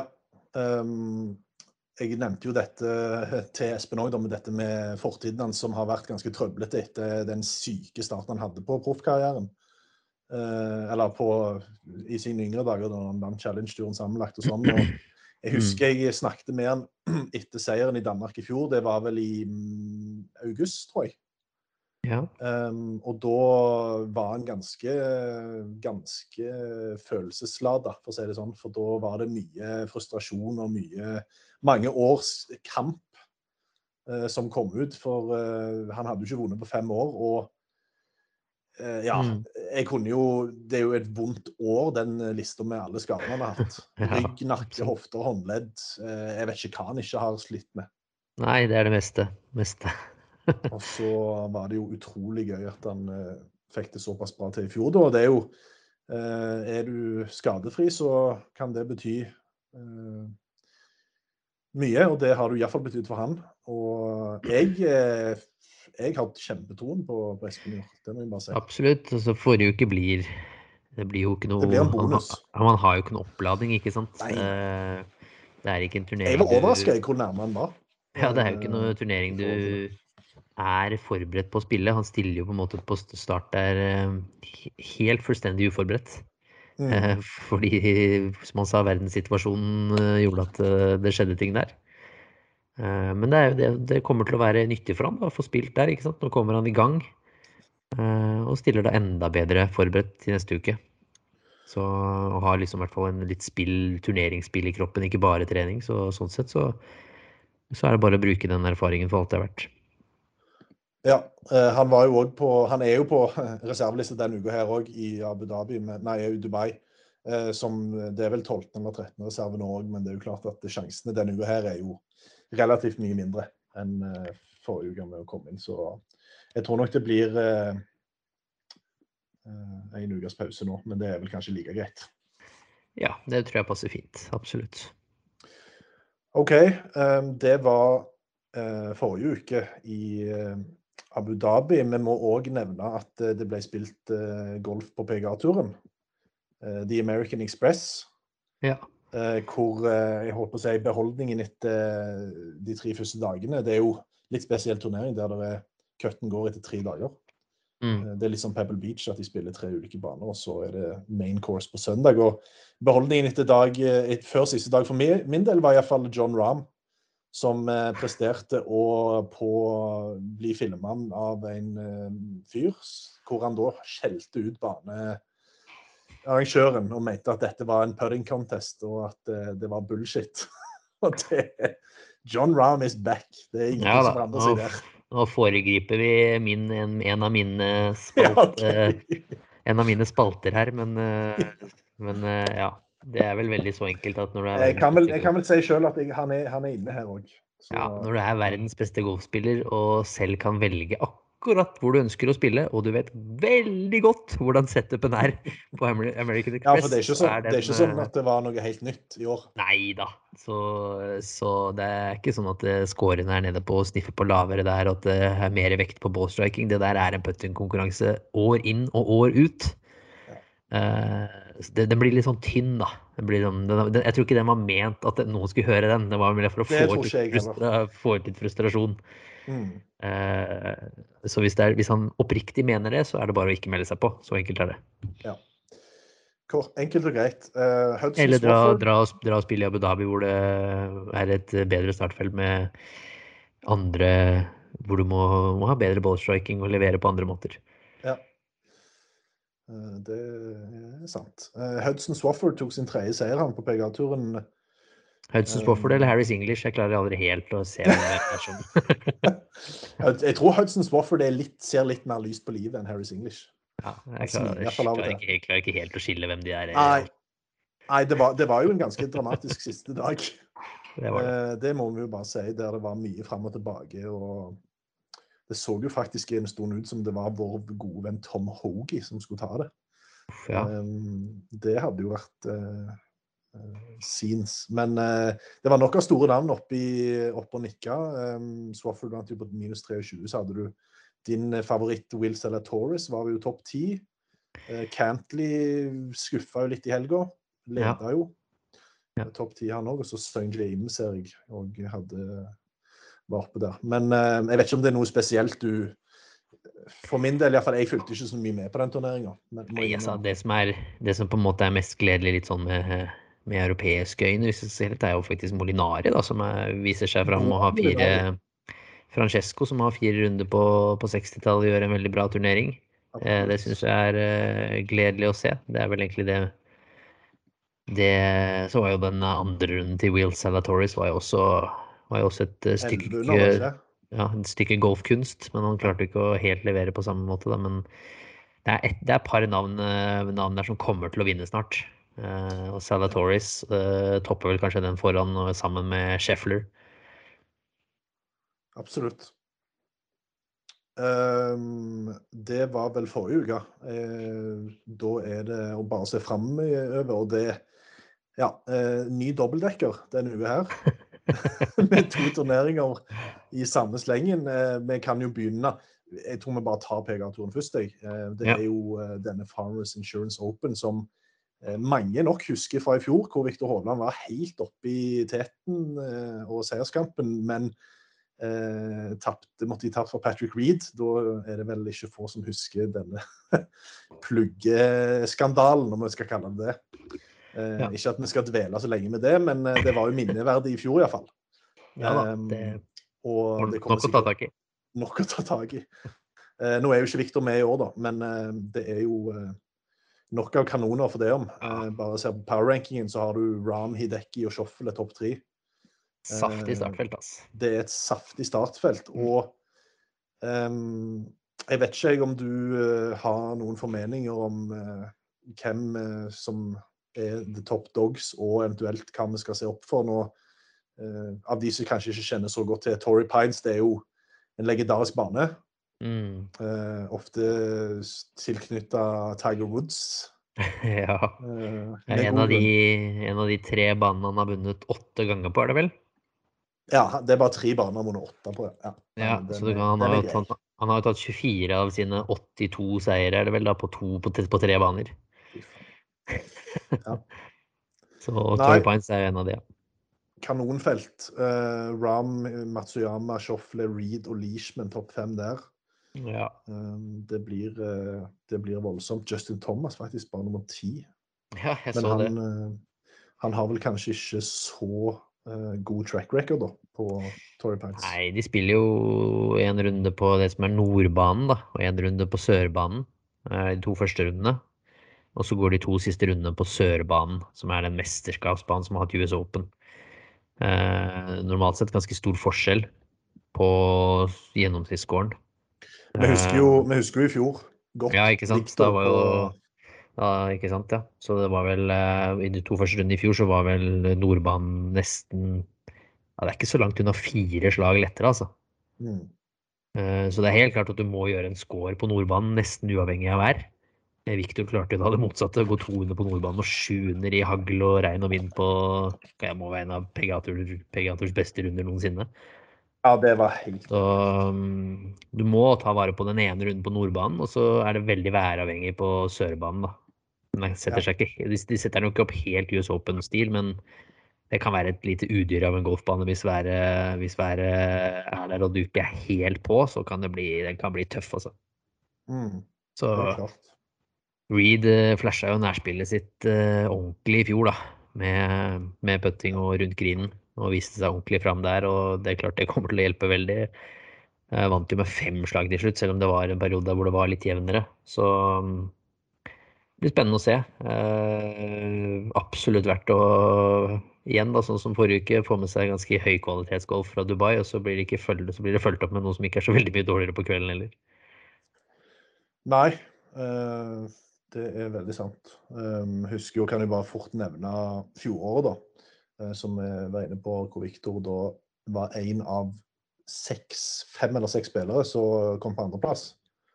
jeg nevnte jo dette til Espen også, med dette med fortiden som har vært ganske trøblete etter den syke starten han hadde på proffkarrieren. Eller i sine yngre dager da han vant Challenge-turen sammenlagt og sånn. Og jeg husker jeg snakket med han etter seieren i Danmark i fjor. Det var vel i august, tror jeg. Ja. Og da var han ganske følelsesladet, for å si det sånn, for da var det mye frustrasjon og mange års kamp som kom ut, for han hadde jo ikke vunnet på 5 år, og jeg kunne jo, det er jo et vondt år, den listen med alle skadene han har hatt. Rygg, nakke, hofter, håndledd, jeg vet ikke hva han ikke har slitt med. Nei, det det meste. Og så var det jo utrolig gøy at han fikk det såpass bra til i fjor. Da. Det er jo, du skadefri, så kan det bety mye, og det har du i hvert fall betydd for han. Og jeg har kjempetroen på Espen Hjort, det må jeg bare si. Absolutt, altså forrige uke det blir jo ikke noe... Det blir en bonus. Man har jo ikke noe oppladning, ikke sant? Nei. Det ikke en turnering... Jeg var overrasket hvor nærmere han var. Ja, det jo ikke noe turnering du forberedt på å spille. Han stiller jo på en måte på start der helt fullstendig uforberedt. Fordi, som han sa, verdenssituasjonen gjorde at det skjedde ting der. Men det kommer til å være nyttig for ham å få spilt der, ikke sant? Nå kommer han i gang og stiller da enda bedre forberedt til neste uke. Så har liksom i hvert fall en litt turneringsspill i kroppen, ikke bare trening. Så sånn sett så det bare å bruke den erfaringen for alt det har vært. Ja, han var jo også han jo på reserveliste denne uka her også i Abu Dhabi, i Dubai, som det vel 12. eller 13. reserven også, men det jo klart at sjansene denne uka her jo relativt mye mindre enn forrige uke med å komme inn, så jeg tror nok det blir en ukes pause nå, men det vel kanskje like greit. Ja, det tror jeg passer fint, absolutt. Ok, det var forrige uke i Abu Dhabi. Vi må også nevne at det ble spilt golf på PGA-turen. The American Express. Ja. Hvor jeg håper å si beholdningen etter de 3 første dagene. Det jo litt spesiell turnering der cutten går etter 3 dager. Det litt som Pebble Beach, at de spiller 3 ulike baner, og så det main course på søndag. Og beholdningen før siste dag for min del var i hvert fall Jon Rahm, som presterte å bli filmet av en fyr, hvor han da skjelte ut banearrangøren og mente at dette var en putting contest, og at det var bullshit. Og Jon Rahm is back. Det ingen som forandrer seg der. Nå foregriper vi en av mine spalter her, men ja, det vel veldig så enkelt at når du jeg kan vel si selv at han inne her også. Ja, når du verdens beste golfspiller og selv kan velge akkurat hvor du ønsker å spille, og du vet veldig godt hvordan setupen på American Express. Ja, for det ikke sånn at det var noe helt nytt i år. Neida, så det ikke sånn at scoren nede på å sniffe på lavere der, og at det mer vekt på ballstriking. Det der en putting-konkurranse år inn og år ut. Den blir litt sånn tynn da. Jeg tror ikke den var ment at noen skulle høre den. Det var mer for å få ut litt frustrasjon. Så hvis han oppriktig mener det, så det bare å ikke melde seg på. Så enkelt det. Ja. Enkelt og greit. Eller dra og spille i Abu Dhabi, hvor det et bedre startfelt med andre, hvor du må ha bedre ballstriking og levere på andre måter. Ja. Det sant. Hudson Swafford tok sin 3. seier han på PGA-turen. Hudson Swafford eller Harris English, jeg klarer aldri helt å se hvem det sånn. Jeg tror Hudson Swafford ser litt mer lyst på livet enn Harris English. Ja, jeg klarer ikke helt å skille hvem de Nei, det var jo en ganske dramatisk siste dag. Det må vi jo bare si, der det var mye frem og tilbake, og det så jo faktisk en stund ut som det var vår gode venn Tom Hoagie som skulle ta det. Ja. Det hadde jo vært scenes, men det var nok av store navn opp og nikka. Swafford vant jo på minus 23, så hadde du din favoritt Will Zalatoris var jo topp 10. Cantley skuffa jo litt i helga, leda jo topp 10 han også, og så St. James ser jeg og var oppe der. Men jeg vet ikke om det noe spesielt for min del i hvert fall, jeg fulgte ikke så mye med på den turneringen. Nei, altså, det som på en måte mest gledelig litt sånn med europeiske øyne, hvis jeg ser det, jo faktisk Molinari da, som viser seg frem å ha Francesco, som har 4 runder på 60-tallet, gjør en veldig bra turnering. Det synes jeg gledelig å se. Det vel egentlig så var jo den andre runden til Will Zalatoris var jo også et stykke golfkunst, men han klarte ikke å helt levere på samme måte da, men det er et par navn der som kommer til å vinne snart. Og Zalatoris topper vel kanskje den foran sammen med Scheffler. Absolutt. Det var vel forrige uke. Da det å bare se fremover, og det ny dobbeltdekker denne uke her med 2 turneringer i samme slengen. Vi kan jo begynne. Jeg tror vi bare tar PGA-turen først. Det jo denne Farmers Insurance Open som mange nok husker fra i fjor, hvor Viktor Hovland var helt oppe i teten og seierskampen, men måtte de tapt for Patrick Reed. Da det vel ikke få som husker denne pluggeskandalen, om vi skal kalle det det. Ikke at vi skal dvele så lenge med det, men det var jo minneverdig i fjor i hvert fall. Ja da, og det nok å ta tak i. Nok å ta tak i. Nå jo ikke Viktor med i år da, men det jo nok av kanoner for det om. Bare se på power-rankingen, så har du Rahm, Hideki og Schauffele topp 3. Saftig startfelt, altså. Det et saftig startfelt, og jeg vet ikke om du har noen formeninger om hvem som the top dogs, og eventuelt hva vi skal se opp for nå. Av de som kanskje ikke kjenner så godt til Torrey Pines, det jo en legendarisk bane. Ofte tilknyttet Tiger Woods. Ja. En av de 3 banene han har vunnet 8 ganger på, det vel? Ja, det bare 3 baner han vunnet 8 på. Så han har jo tatt 24 av sine 82 seier, det vel da, på 3 baner. Så Torrey Pines jo en av de, Kanonfelt. Rahm, Matsuyama, Schauffele, Reed og Leishman topp 5 der. Ja. Det blir voldsomt. Justin Thomas faktisk bare nummer 10. Ja, jeg så det. Han har vel kanskje ikke så god track record da, på Torrey Pines. Nei, de spiller jo en runde på det som Nordbanen da, og en runde på Sørbanen. De 2 første rundene. Og så går de 2 siste rundene på Sørbanen, som den mesterskapsbanen som har hatt US Open. Normalt sett ganske stor forskjell på gjennomsnittsscoren. Vi husker jo i fjor godt. Ja, ikke sant? Da var jo... Ja, ikke sant, ja. Så det var vel, i de 2 første rundene i fjor, så var vel Nordbanen nesten... Ja, det ikke så langt unna 4 slag lettere, altså. Så det helt klart at du må gjøre en score på Nordbanen nesten uavhengig av vær. Victor klarte jo da det motsatte, å gå 200 på Nordbanen og 700 i hagl og regn og vind på, jeg må være en av PGA-turs beste runder noensinne. Ja, det var helt... Så du må ta vare på den ene runden på Nordbanen, og så det veldig væravhengig på Sørbanen da. De setter nok ikke opp helt US Open-stil, men det kan være et lite udyr av en golfbane hvis været der og du ikke helt på, så kan den kan bli tøff altså. Så det klart. Reed flashet jo nærspillet sitt ordentlig i fjor da, med putting og rundt greenen, og viste seg ordentlig frem der, og det klart det kommer til å hjelpe veldig. Jeg vant jo med 5 slag til slutt, selv om det var en periode hvor det var litt jevnere, så det blir spennende å se. Absolutt verdt å, igjen da, sånn som forrige uke, få med seg ganske høykvalitetsgolf fra Dubai, og så blir det fulgt opp med noe som ikke så veldig mye dårligere på kvelden heller. Nei, det veldig sant. Husker jo, kan jeg bare fort nevne fjoråret da, som jeg var inne på, hvor Victor da var en av 5 eller 6 spillere som kom på andreplass.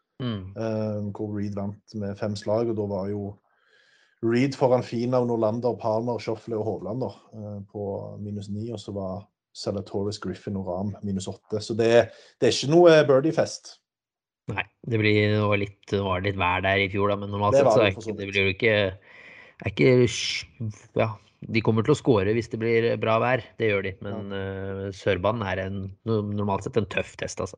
Hvor Reed vant med 5 slag, og da var jo Reed foran Finau, Norlander, Palmer, Schauffele og Hovland da, på -9, og så var Zalatoris, Griffin og Rahm -8. Så det ikke noe birdie-fest. Nei, det var litt vær der i fjor da, men normalt sett så det blir jo ikke ja, de kommer til å score hvis det blir bra vær, det gjør de, men Sørbanen normalt sett en tøff test altså.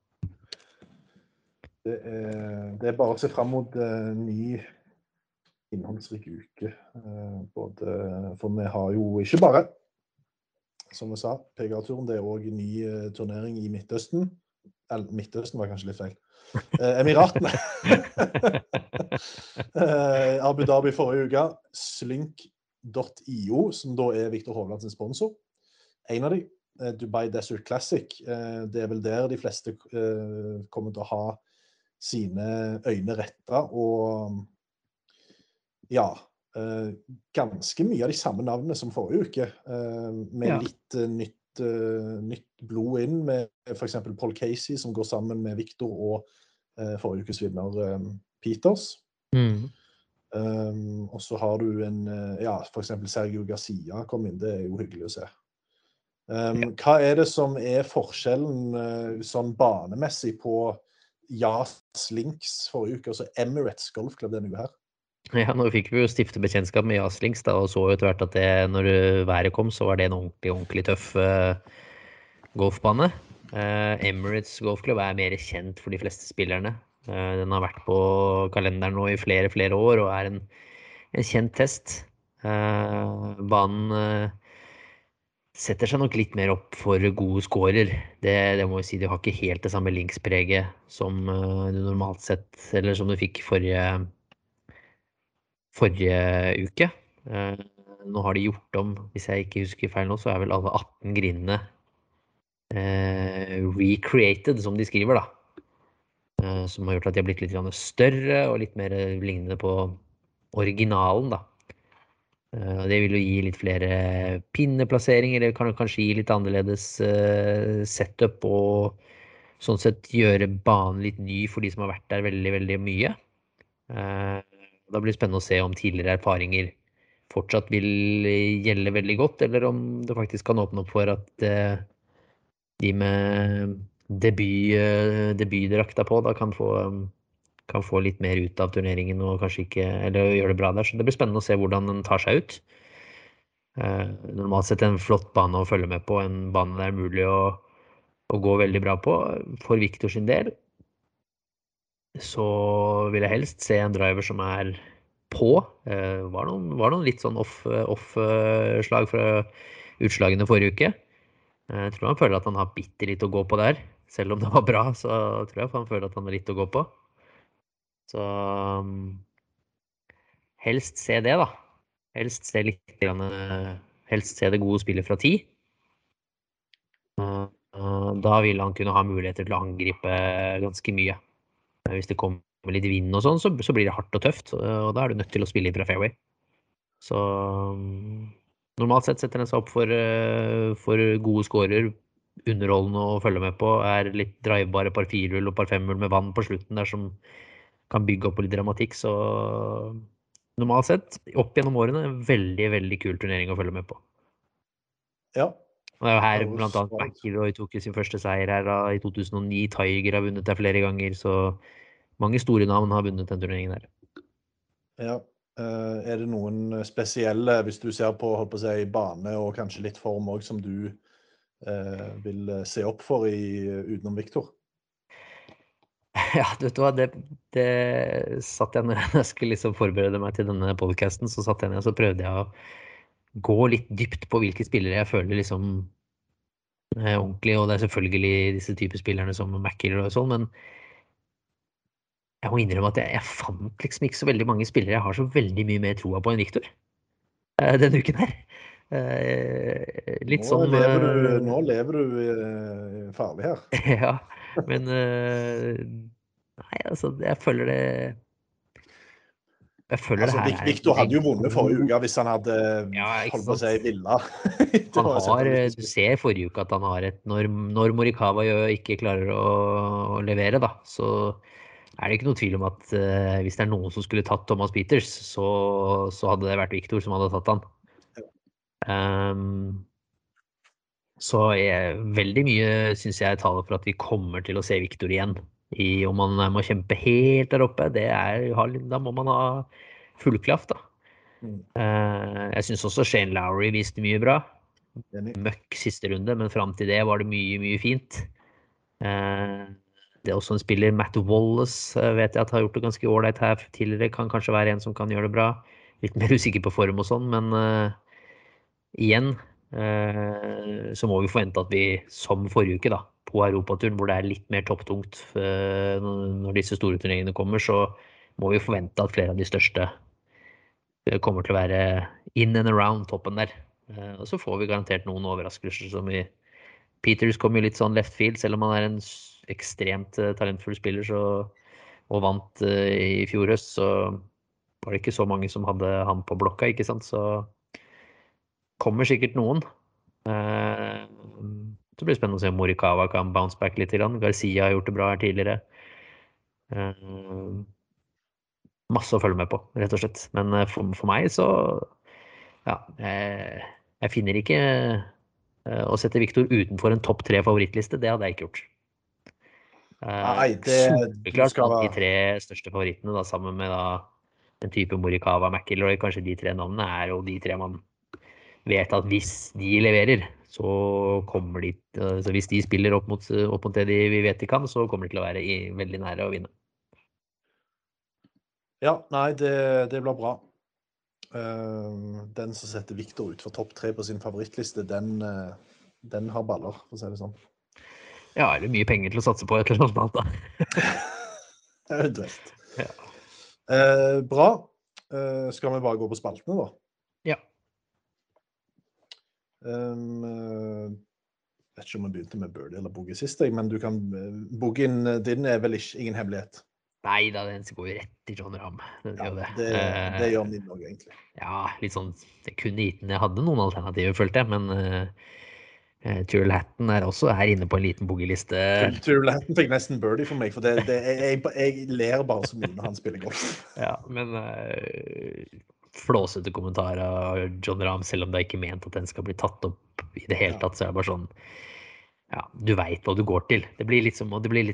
Det bare å se frem mot ny innholdsrik uke, for vi har jo ikke bare som vi sa, PGA-turen, det også en ny turnering I Midtøsten. Midtøsten var kanskje litt feil. Emiratene. Abu Dhabi forrige uke. Slynk.io, som da Viktor Hovland sin sponsor. En av de, Dubai Desert Classic. Det vel der de fleste kommer til å ha sine øyne rettet, og ja, ganske mye av de samme navnene som forrige uke, med litt nytt blod inn, med for eksempel Paul Casey, som går sammen med Viktor og forrige ukes vinner Peters. Og så har du for eksempel Sergio Garcia kom inn, det jo hyggelig å se. Hva det som forskjellen sånn banemessig på Yas Links forrige uke, og så Emirates Golf Club denne uka her? Ja, nå fikk vi jo stifte bekjentskap med Yas Links, da, og så jo etter hvert at når været kom, så var det en ordentlig tøff golfbane. Emirates Golf Club mer kjent for de fleste spillerne. Den har vært på kalenderen nå I flere år, og en kjent test. Banen setter seg nok litt mer opp for gode scorer. Det må jeg si, de har ikke helt det samme linkspreget som du normalt sett, eller som du fikk forrige uke. Nå har de gjort om, hvis jeg ikke husker feil nå, så vel alle 18 grinene recreated, som de skriver da. Som har gjort at de har blitt litt større og litt mer lignende på originalen da. Det vil jo gi litt flere pinneplasseringer, eller kan kanskje gi litt annerledes setup, og sånn sett gjøre banen litt ny for de som har vært der veldig, veldig mye. Da blir det spennende å se om tidligere erfaringer fortsatt vil gjelde veldig godt, eller om det faktisk kan åpne opp for at de med debutdrakta på da kan få litt mer ut av turneringen og kanskje ikke, eller gjøre det bra der. Så det blir spennende å se hvordan den tar seg ut. Normalt sett en flott bane å følge med på, en bane det mulig å gå veldig bra på. For Viktor sin del så vil jeg helst se en driver som på. Var noen litt sånn off-slag fra utslagene forrige uke. Jeg tror han føler at han har bitte litt å gå på der. Selv om det var bra, så tror jeg han føler at han har litt å gå på. Så helst se det da. Helst se det gode spillet fra 10. Da vil han kunne ha muligheter til å angripe ganske mye. Hvis det kommer litt vind og sånn, så blir det hardt og tøft, og da du nødt til å spille fra fairway. Så normalt sett setter den seg opp for gode scorer, underholdende å følge med på, litt drivebare par 4-hull og par 5-hull med vann på slutten der som kan bygge opp på litt dramatikk, så normalt sett, opp gjennom årene, veldig, veldig kul turnering å følge med på. Ja. Og det jo her blant annet McIlroy tok sin første seier her da, I 2009, Tiger har vunnet der flere ganger, så mange store navn har vunnet den turneringen her. Ja, det noen spesielle, hvis du ser på, holdt på å si, bane og kanskje litt form også, som du vil se opp for utenom Viktor? Ja, du vet hva, det satt jeg når jeg skulle liksom forberede meg til denne podcasten, så satt jeg ned og så prøvde jeg å gå litt dypt på hvilke spillere jeg føler liksom ordentlig, og det selvfølgelig disse type spillerne som McIlroy og sånn, men jeg må innrømme at jeg fant liksom ikke så veldig mange spillere jeg har så veldig mye mer troa på enn Viktor denne uken her. Litt sånn nå lever du farlig her. Ja, men nei, altså jeg føler det altså, det her Viktor hadde jo vunnet forrige uke hvis han hadde holdt på å si villa. Du ser forrige uke at han har når Morikawa ikke klarer å levere da, så det ikke noe tvil om at hvis det noen som skulle tatt Thomas Pieters, så hadde det vært Viktor som hadde tatt han. Så veldig mye synes jeg taler for at vi kommer til å se Viktor igjen. Om man må kjempe helt der oppe, da må man ha full klaff da. Jeg synes også Shane Lowry viste mye bra. Møkk siste runde, men frem til det var det mye, mye fint. Det også en spiller, Matt Wallace, vet jeg at har gjort det ganske ordentlig her tidligere, kan kanskje være en som kan gjøre det bra. Litt mer usikker på form og sånn, men igjen, så må vi forvente at vi, som forrige uke da, på Europaturen, hvor det litt mer topptungt når disse store turneringene kommer, så må vi forvente at flere av de største kommer til å være in and around toppen der. Og så får vi garantert noen overraskelser som Peters kom jo litt sånn left field, selv om han en ekstremt talentfull spiller og vant i fjor høst, så var det ikke så mange som hadde han på blokka, ikke sant? Så kommer sikkert noen. Så blir det spennende å se om Morikawa kan bounce back litt. Garcia har gjort det bra her tidligere. Masse å følge med på, rett og slett. Men for meg så, ja, jeg finner ikke å sette Victor utenfor en topp 3 favorittliste. Det hadde jeg ikke gjort. Nei, klart at de 3 største favorittene da, sammen med da, en type Morikawa, McIlroy, kanskje de 3 navnene jo de 3 man vet at hvis de leverer, så kommer de, så hvis de spiller opp mot det vi vet de kan, så kommer de til å være veldig nære å vinne. Ja, nei, det blir bra. Den som setter Victor ut for topp 3 på sin favorittliste, den har baller, for å si det sånn. Ja, eller mye penger til å satse på et eller annet da. Eventuelt. Ja. Bra. Skal vi bare gå på spaltene da? Ja. Vet ikke om vi begynte med birdie eller boogie sist, men du kan, boogien din vel ikke ingen hemmelighet. Nei da, den går jo rett i Jon Rahm. Det gjør min også egentlig. Ja, litt sånn, jeg kunne gitt den, jeg hadde noen alternativer, følte jeg, men Tyrrell Hatton også inne på en liten boogie-liste. Tyrrell Hatton fikk nesten birdie for meg, for jeg ler bare så mye når han spiller golf. Ja, men flåsete kommentarer av Jon Rahm, selv om det ikke ment at den skal bli tatt opp i det hele tatt, så det bare sånn, ja, du vet hva du går til. Det blir litt som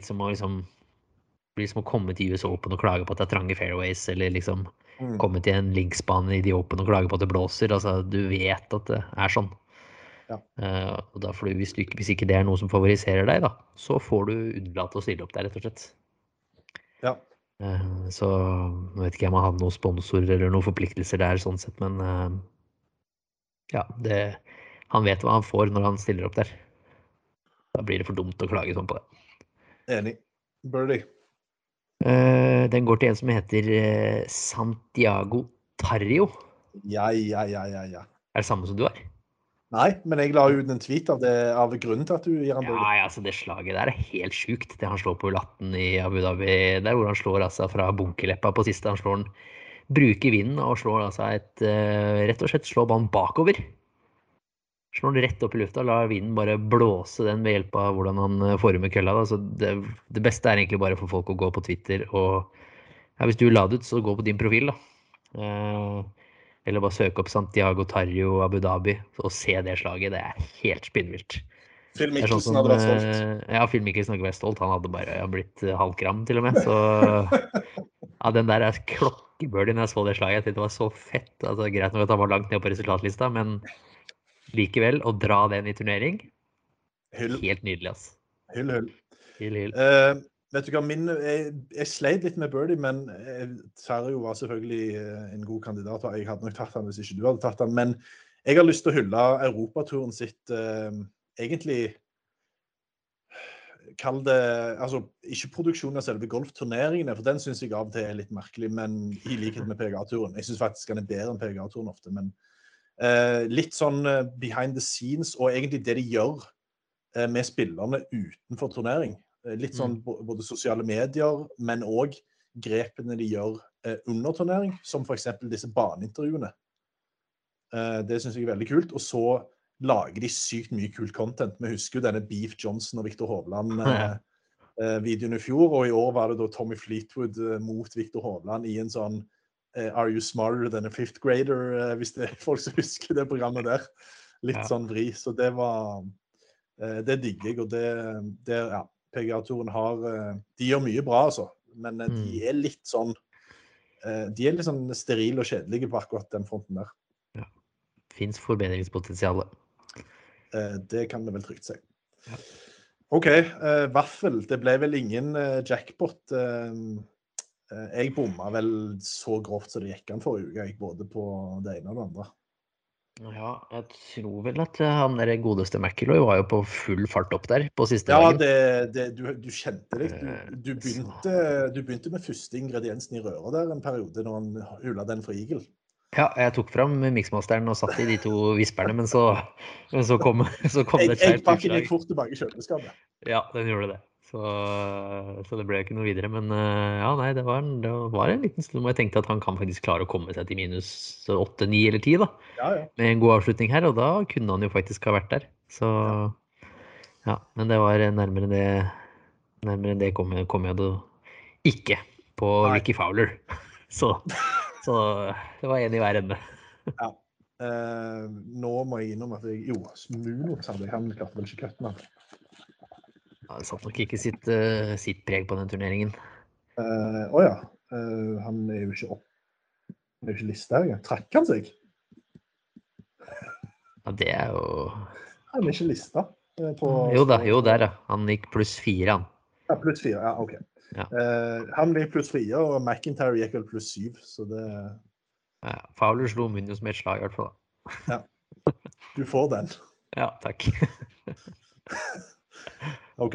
å komme til US Open og klage på at det trange fairways, eller liksom komme til en linksbane i de Open og klage på at det blåser. Altså, du vet at det sånn. Ja. Og da får du, hvis ikke det noe som favoriserer deg, da, så får du unnlate å stille opp der, rett og slett. Ja. Så nå vet ikke jeg om han hadde noen sponsorer eller noen forpliktelser der sånn sett, men ja, han vet hva han får når han stiller opp der. Da blir det for dumt å klage sånn på det. Enig. Birdie. Den går til en som heter Santiago Tarrio. Ja. Det samme som du har? Nei, men jeg la ut en tweet av grunnen til at du gir han birdie. Ja, altså det slaget der helt sykt. Det han slår på U18 i Abu Dhabi, der hvor han slår altså fra bunkerleppa på siste. Han slår den, bruker vinden og slår altså rett og slett slår ballen bakover. Slår den rett opp i lufta, lar vinden bare blåse den ved hjelp av hvordan han former kølla. Da. Så det beste egentlig bare for folk å gå på Twitter, og ja, hvis du la det ut, så gå på din profil da. Eller bare søke opp Santiago Tarrio Abu Dhabi og se det slaget. Det helt spinnvilt. Phil Mickelson hadde vært stolt. Ja, Phil Mickelson hadde vært stolt. Han hadde bare blitt halvkram til og med. Så ja, den der klokkebirdy når jeg så det slaget. Jeg tenkte det var så fett. Altså, greit nok at han var langt ned på resultatlista, men likevel å dra den i turnering, helt nydelig, ass. Hyll. Vet du hva, jeg sleit litt med birdie, men Tarrio var selvfølgelig en god kandidat, og jeg hadde nok tatt han hvis ikke du hadde tatt han, men jeg har lyst til å hylle Europaturen sitt, egentlig, kall det, altså ikke produksjonen av selve golfturneringene, for den synes jeg av og til litt merkelig, men i likhet med PGA-turen. Jeg synes faktisk den bedre enn PGA-turen ofte, men litt sånn behind the scenes, og egentlig det de gjør med spillerne utenfor turnering. Litt sånn både sosiale medier, men også grepene de gjør under turnering, som for eksempel disse baneintervjuene. Det synes jeg veldig kult, og så lager de sykt mye kult content. Vi husker jo denne Beef Johnson og Victor Hovland videoen i fjor, og i år var det da Tommy Fleetwood mot Victor Hovland i en sånn Are you smarter than a fifth grader, hvis det folk som husker det programmet der. Litt sånn vri, så det digger jeg, og det ja. PGA-turen de gjør mye bra altså, men de litt sånn sterile og kjedelige på akkurat den fronten der. Ja, finnes forbedringspotensiale. Det kan det vel trygt si. Ja. Ok, vaffel, det ble vel ingen jackpot. Jeg bomma vel så grovt så det gikk an forrige uke, både på det ene og det andre. Ja, jeg tror vel at han der godeste McIlroy var jo på full fart opp der på siste Ja, dagen. du kjente det. Du Så- begynte med første ingrediensen i røret der en periode når han hullet den for eagle. Ja, jeg tok fram mixmasteren og satt i de to visperne, men så kom det et skjevt Eggpakken utslag. gikk fort tilbake i kjøleskapet. Ja, den gjorde det. Så det ble ikke noe videre. Men ja, nei, det var en liten stund hvor jeg tenkte at han kan faktisk klare å komme seg til minus 8, 9 eller 10 da. Ja. Med en god avslutning her, og da kunne han jo faktisk ha vært der. Så ja, men det var nærmere det kom jeg da ikke på Nei. Ricky Fowler. Så det var en i hver ende. Ja. Nå må jeg innom at Muno, han klarte vel ikke køtten av. Ja, det satt nok ikke sitt preg på den turneringen. Ja. Han er jo ikke han er jo ikke lista her. Trakk han seg? Ja, det er jo... Han er ikke lista. Jo der da. Han gikk +4, han. Ja, +4, ja, ok. Ja. Han gikk +4, og McIntyre gikk vel +7, så det... Ja, Fowler slo Munoz med et slag i hvert fall. Ja, du får den. Ja, takk. Ok.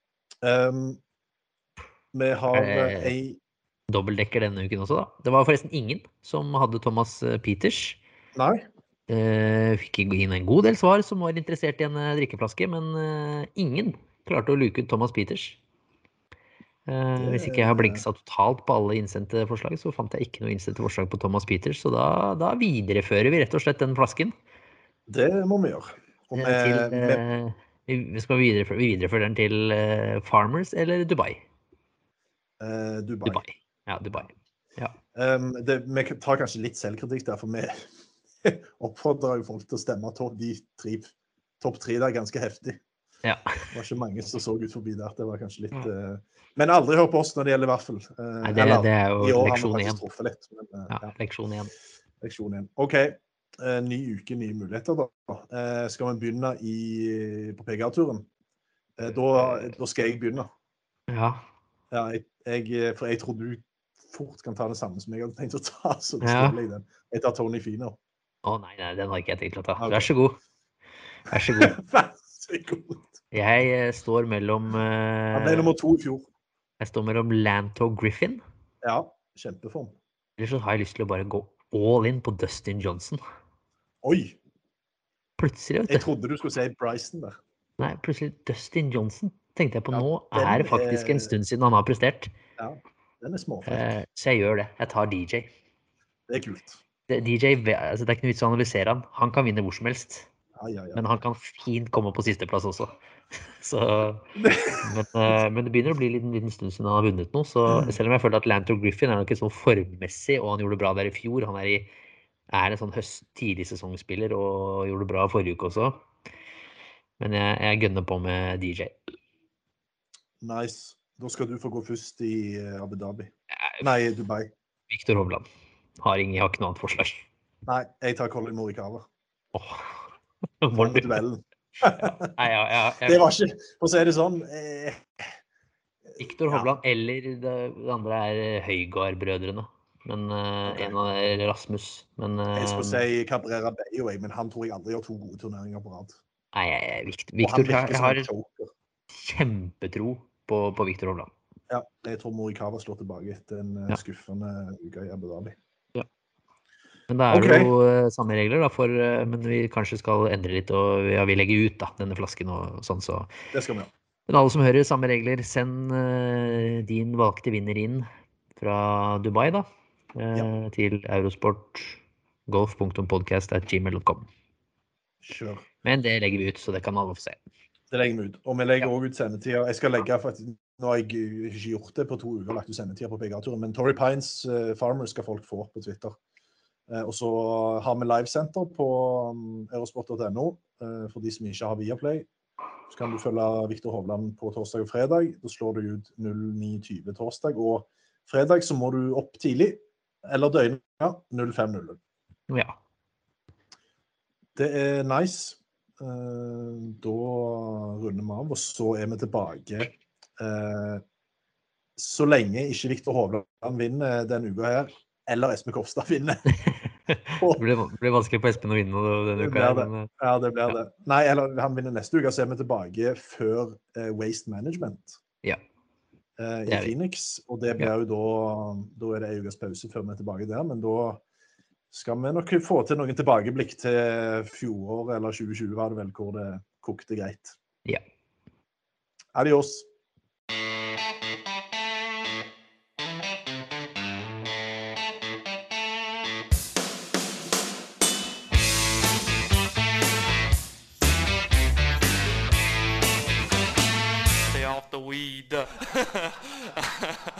Vi har Dobbeltdekker denne uken også da. Det var forresten ingen som hadde Thomas Pieters. Nei. Fikk inn en god del svar som var interessert i en drikkeflaske, men ingen klarte å luke ut Thomas Pieters. Hvis ikke jeg har blinkset totalt på alle innsendte forslag, så fant jeg ikke noe innsendte forslag på Thomas Pieters, så da viderefører vi rett og slett den flasken. Det må vi gjøre. Og vi viderefører den til Farmers eller Dubai? Dubai. Ja, Dubai. Ja. Vi tar kanskje litt selvkritikk der, for vi oppfordrer jo folk til å stemme topp 3 der ganske heftig. Ja. Det var ikke mange som så ut forbi der. Det var kanskje litt... Men aldri hør på oss når det gjelder vaffel. Nei, det er jo leksjon 1. Litt, men, leksjon 1. Leksjon 1. Ok, ny uke, nye muligheter da. Skal vi begynne på PGA-turen? Da skal jeg begynne. Ja. Ja, for jeg tror du fort kan ta det samme som jeg hadde tenkt å ta, så bestiller jeg den. Jeg tar Tony Finau. Nei, den har ikke jeg tenkt å ta. Vær så god. Vær så god. Vær så god. Jeg står mellom... Han ble nummer 2 i fjor. Jeg står mellom Lanto Griffin. Ja, kjempeform. Eller så har jeg lyst til å bare gå all in på Dustin Johnson. Oi! Plutselig, vet du. Jeg trodde du skulle si Bryson der. Nei, plutselig Dustin Johnson tenkte jeg på nå. Er faktisk en stund siden han har prestert. Ja, den er småfrekk. Så jeg gjør det. Jeg tar DJ. Det er kult. DJ, altså det er ikke noe vits å analysere han. Han kan vinne hvor som helst. Ja. Men han kan fint komme på siste plass også. Men det begynner å bli en liten stund siden han har vunnet noe, så selv om jeg føler at Lanto Griffin er nok ikke så formmessig, og han gjorde det bra der i fjor, han er en sånn tidlig sesongspiller, og gjorde det bra forrige uke også. Men jeg gønner på med DJ. Nice. Da skal du få gå først i Abu Dhabi. Nei, Dubai. Victor Hovland. Har ikke noe annet forslag. Nei, jeg tar Colin Morikawa. Duellen. Det var ikke, for å si det sånn Victor Hovland eller det andre Høygard-brødrene, men en av Rasmus, men jeg skulle si Cabrera Bello, men han tror jeg aldri har 2 gode turneringer på rad. Nei, Victor, jeg har kjempetro på Victor Hovland. Ja, jeg tror Morikawa slår tilbake etter en skuffende uke i Abu Dhabi. Men da det jo samme regler, men vi kanskje skal endre litt, og vi legger ut denne flasken og sånn, så... Det skal vi gjøre. Men alle som hører samme regler, send din valgte vinner inn fra Dubai til eurosportgolf.podcast@gmail.com. Sure. Men det legger vi ut, så det kan alle få se. Det legger vi ut, og vi legger også ut sendetida. Jeg skal legge, nå har jeg ikke gjort det på 2 uker, lagt ut sendetida på PGA-turen, men Torrey Pines Farmers skal folk få på Twitter. Og så har vi livesenter på eurosport.no for de som ikke har Viaplay. Så kan du følge Victor Hovland på torsdag og fredag. Da slår du ut 09:20 torsdag, og fredag så må du opp tidlig, eller døgnet 05:00. Ja. Det er nice. Da runder vi av, og så er vi tilbake. Så lenge ikke Victor Hovland vinner denne uka her, eller Espen Kopstad vinner. Det blir vanskelig på Espen å vinne denne uka. Ja, det blir det. Nei, eller han vinner neste uke, så vi tilbake før Waste Management i Phoenix. Og det blir jo da det en ukes pause før vi tilbake der, men da skal vi nok få til noen tilbakeblikk til fjorår eller 2020, var det vel, hvor det kokte greit. Ja. Adios. Stay off the weed.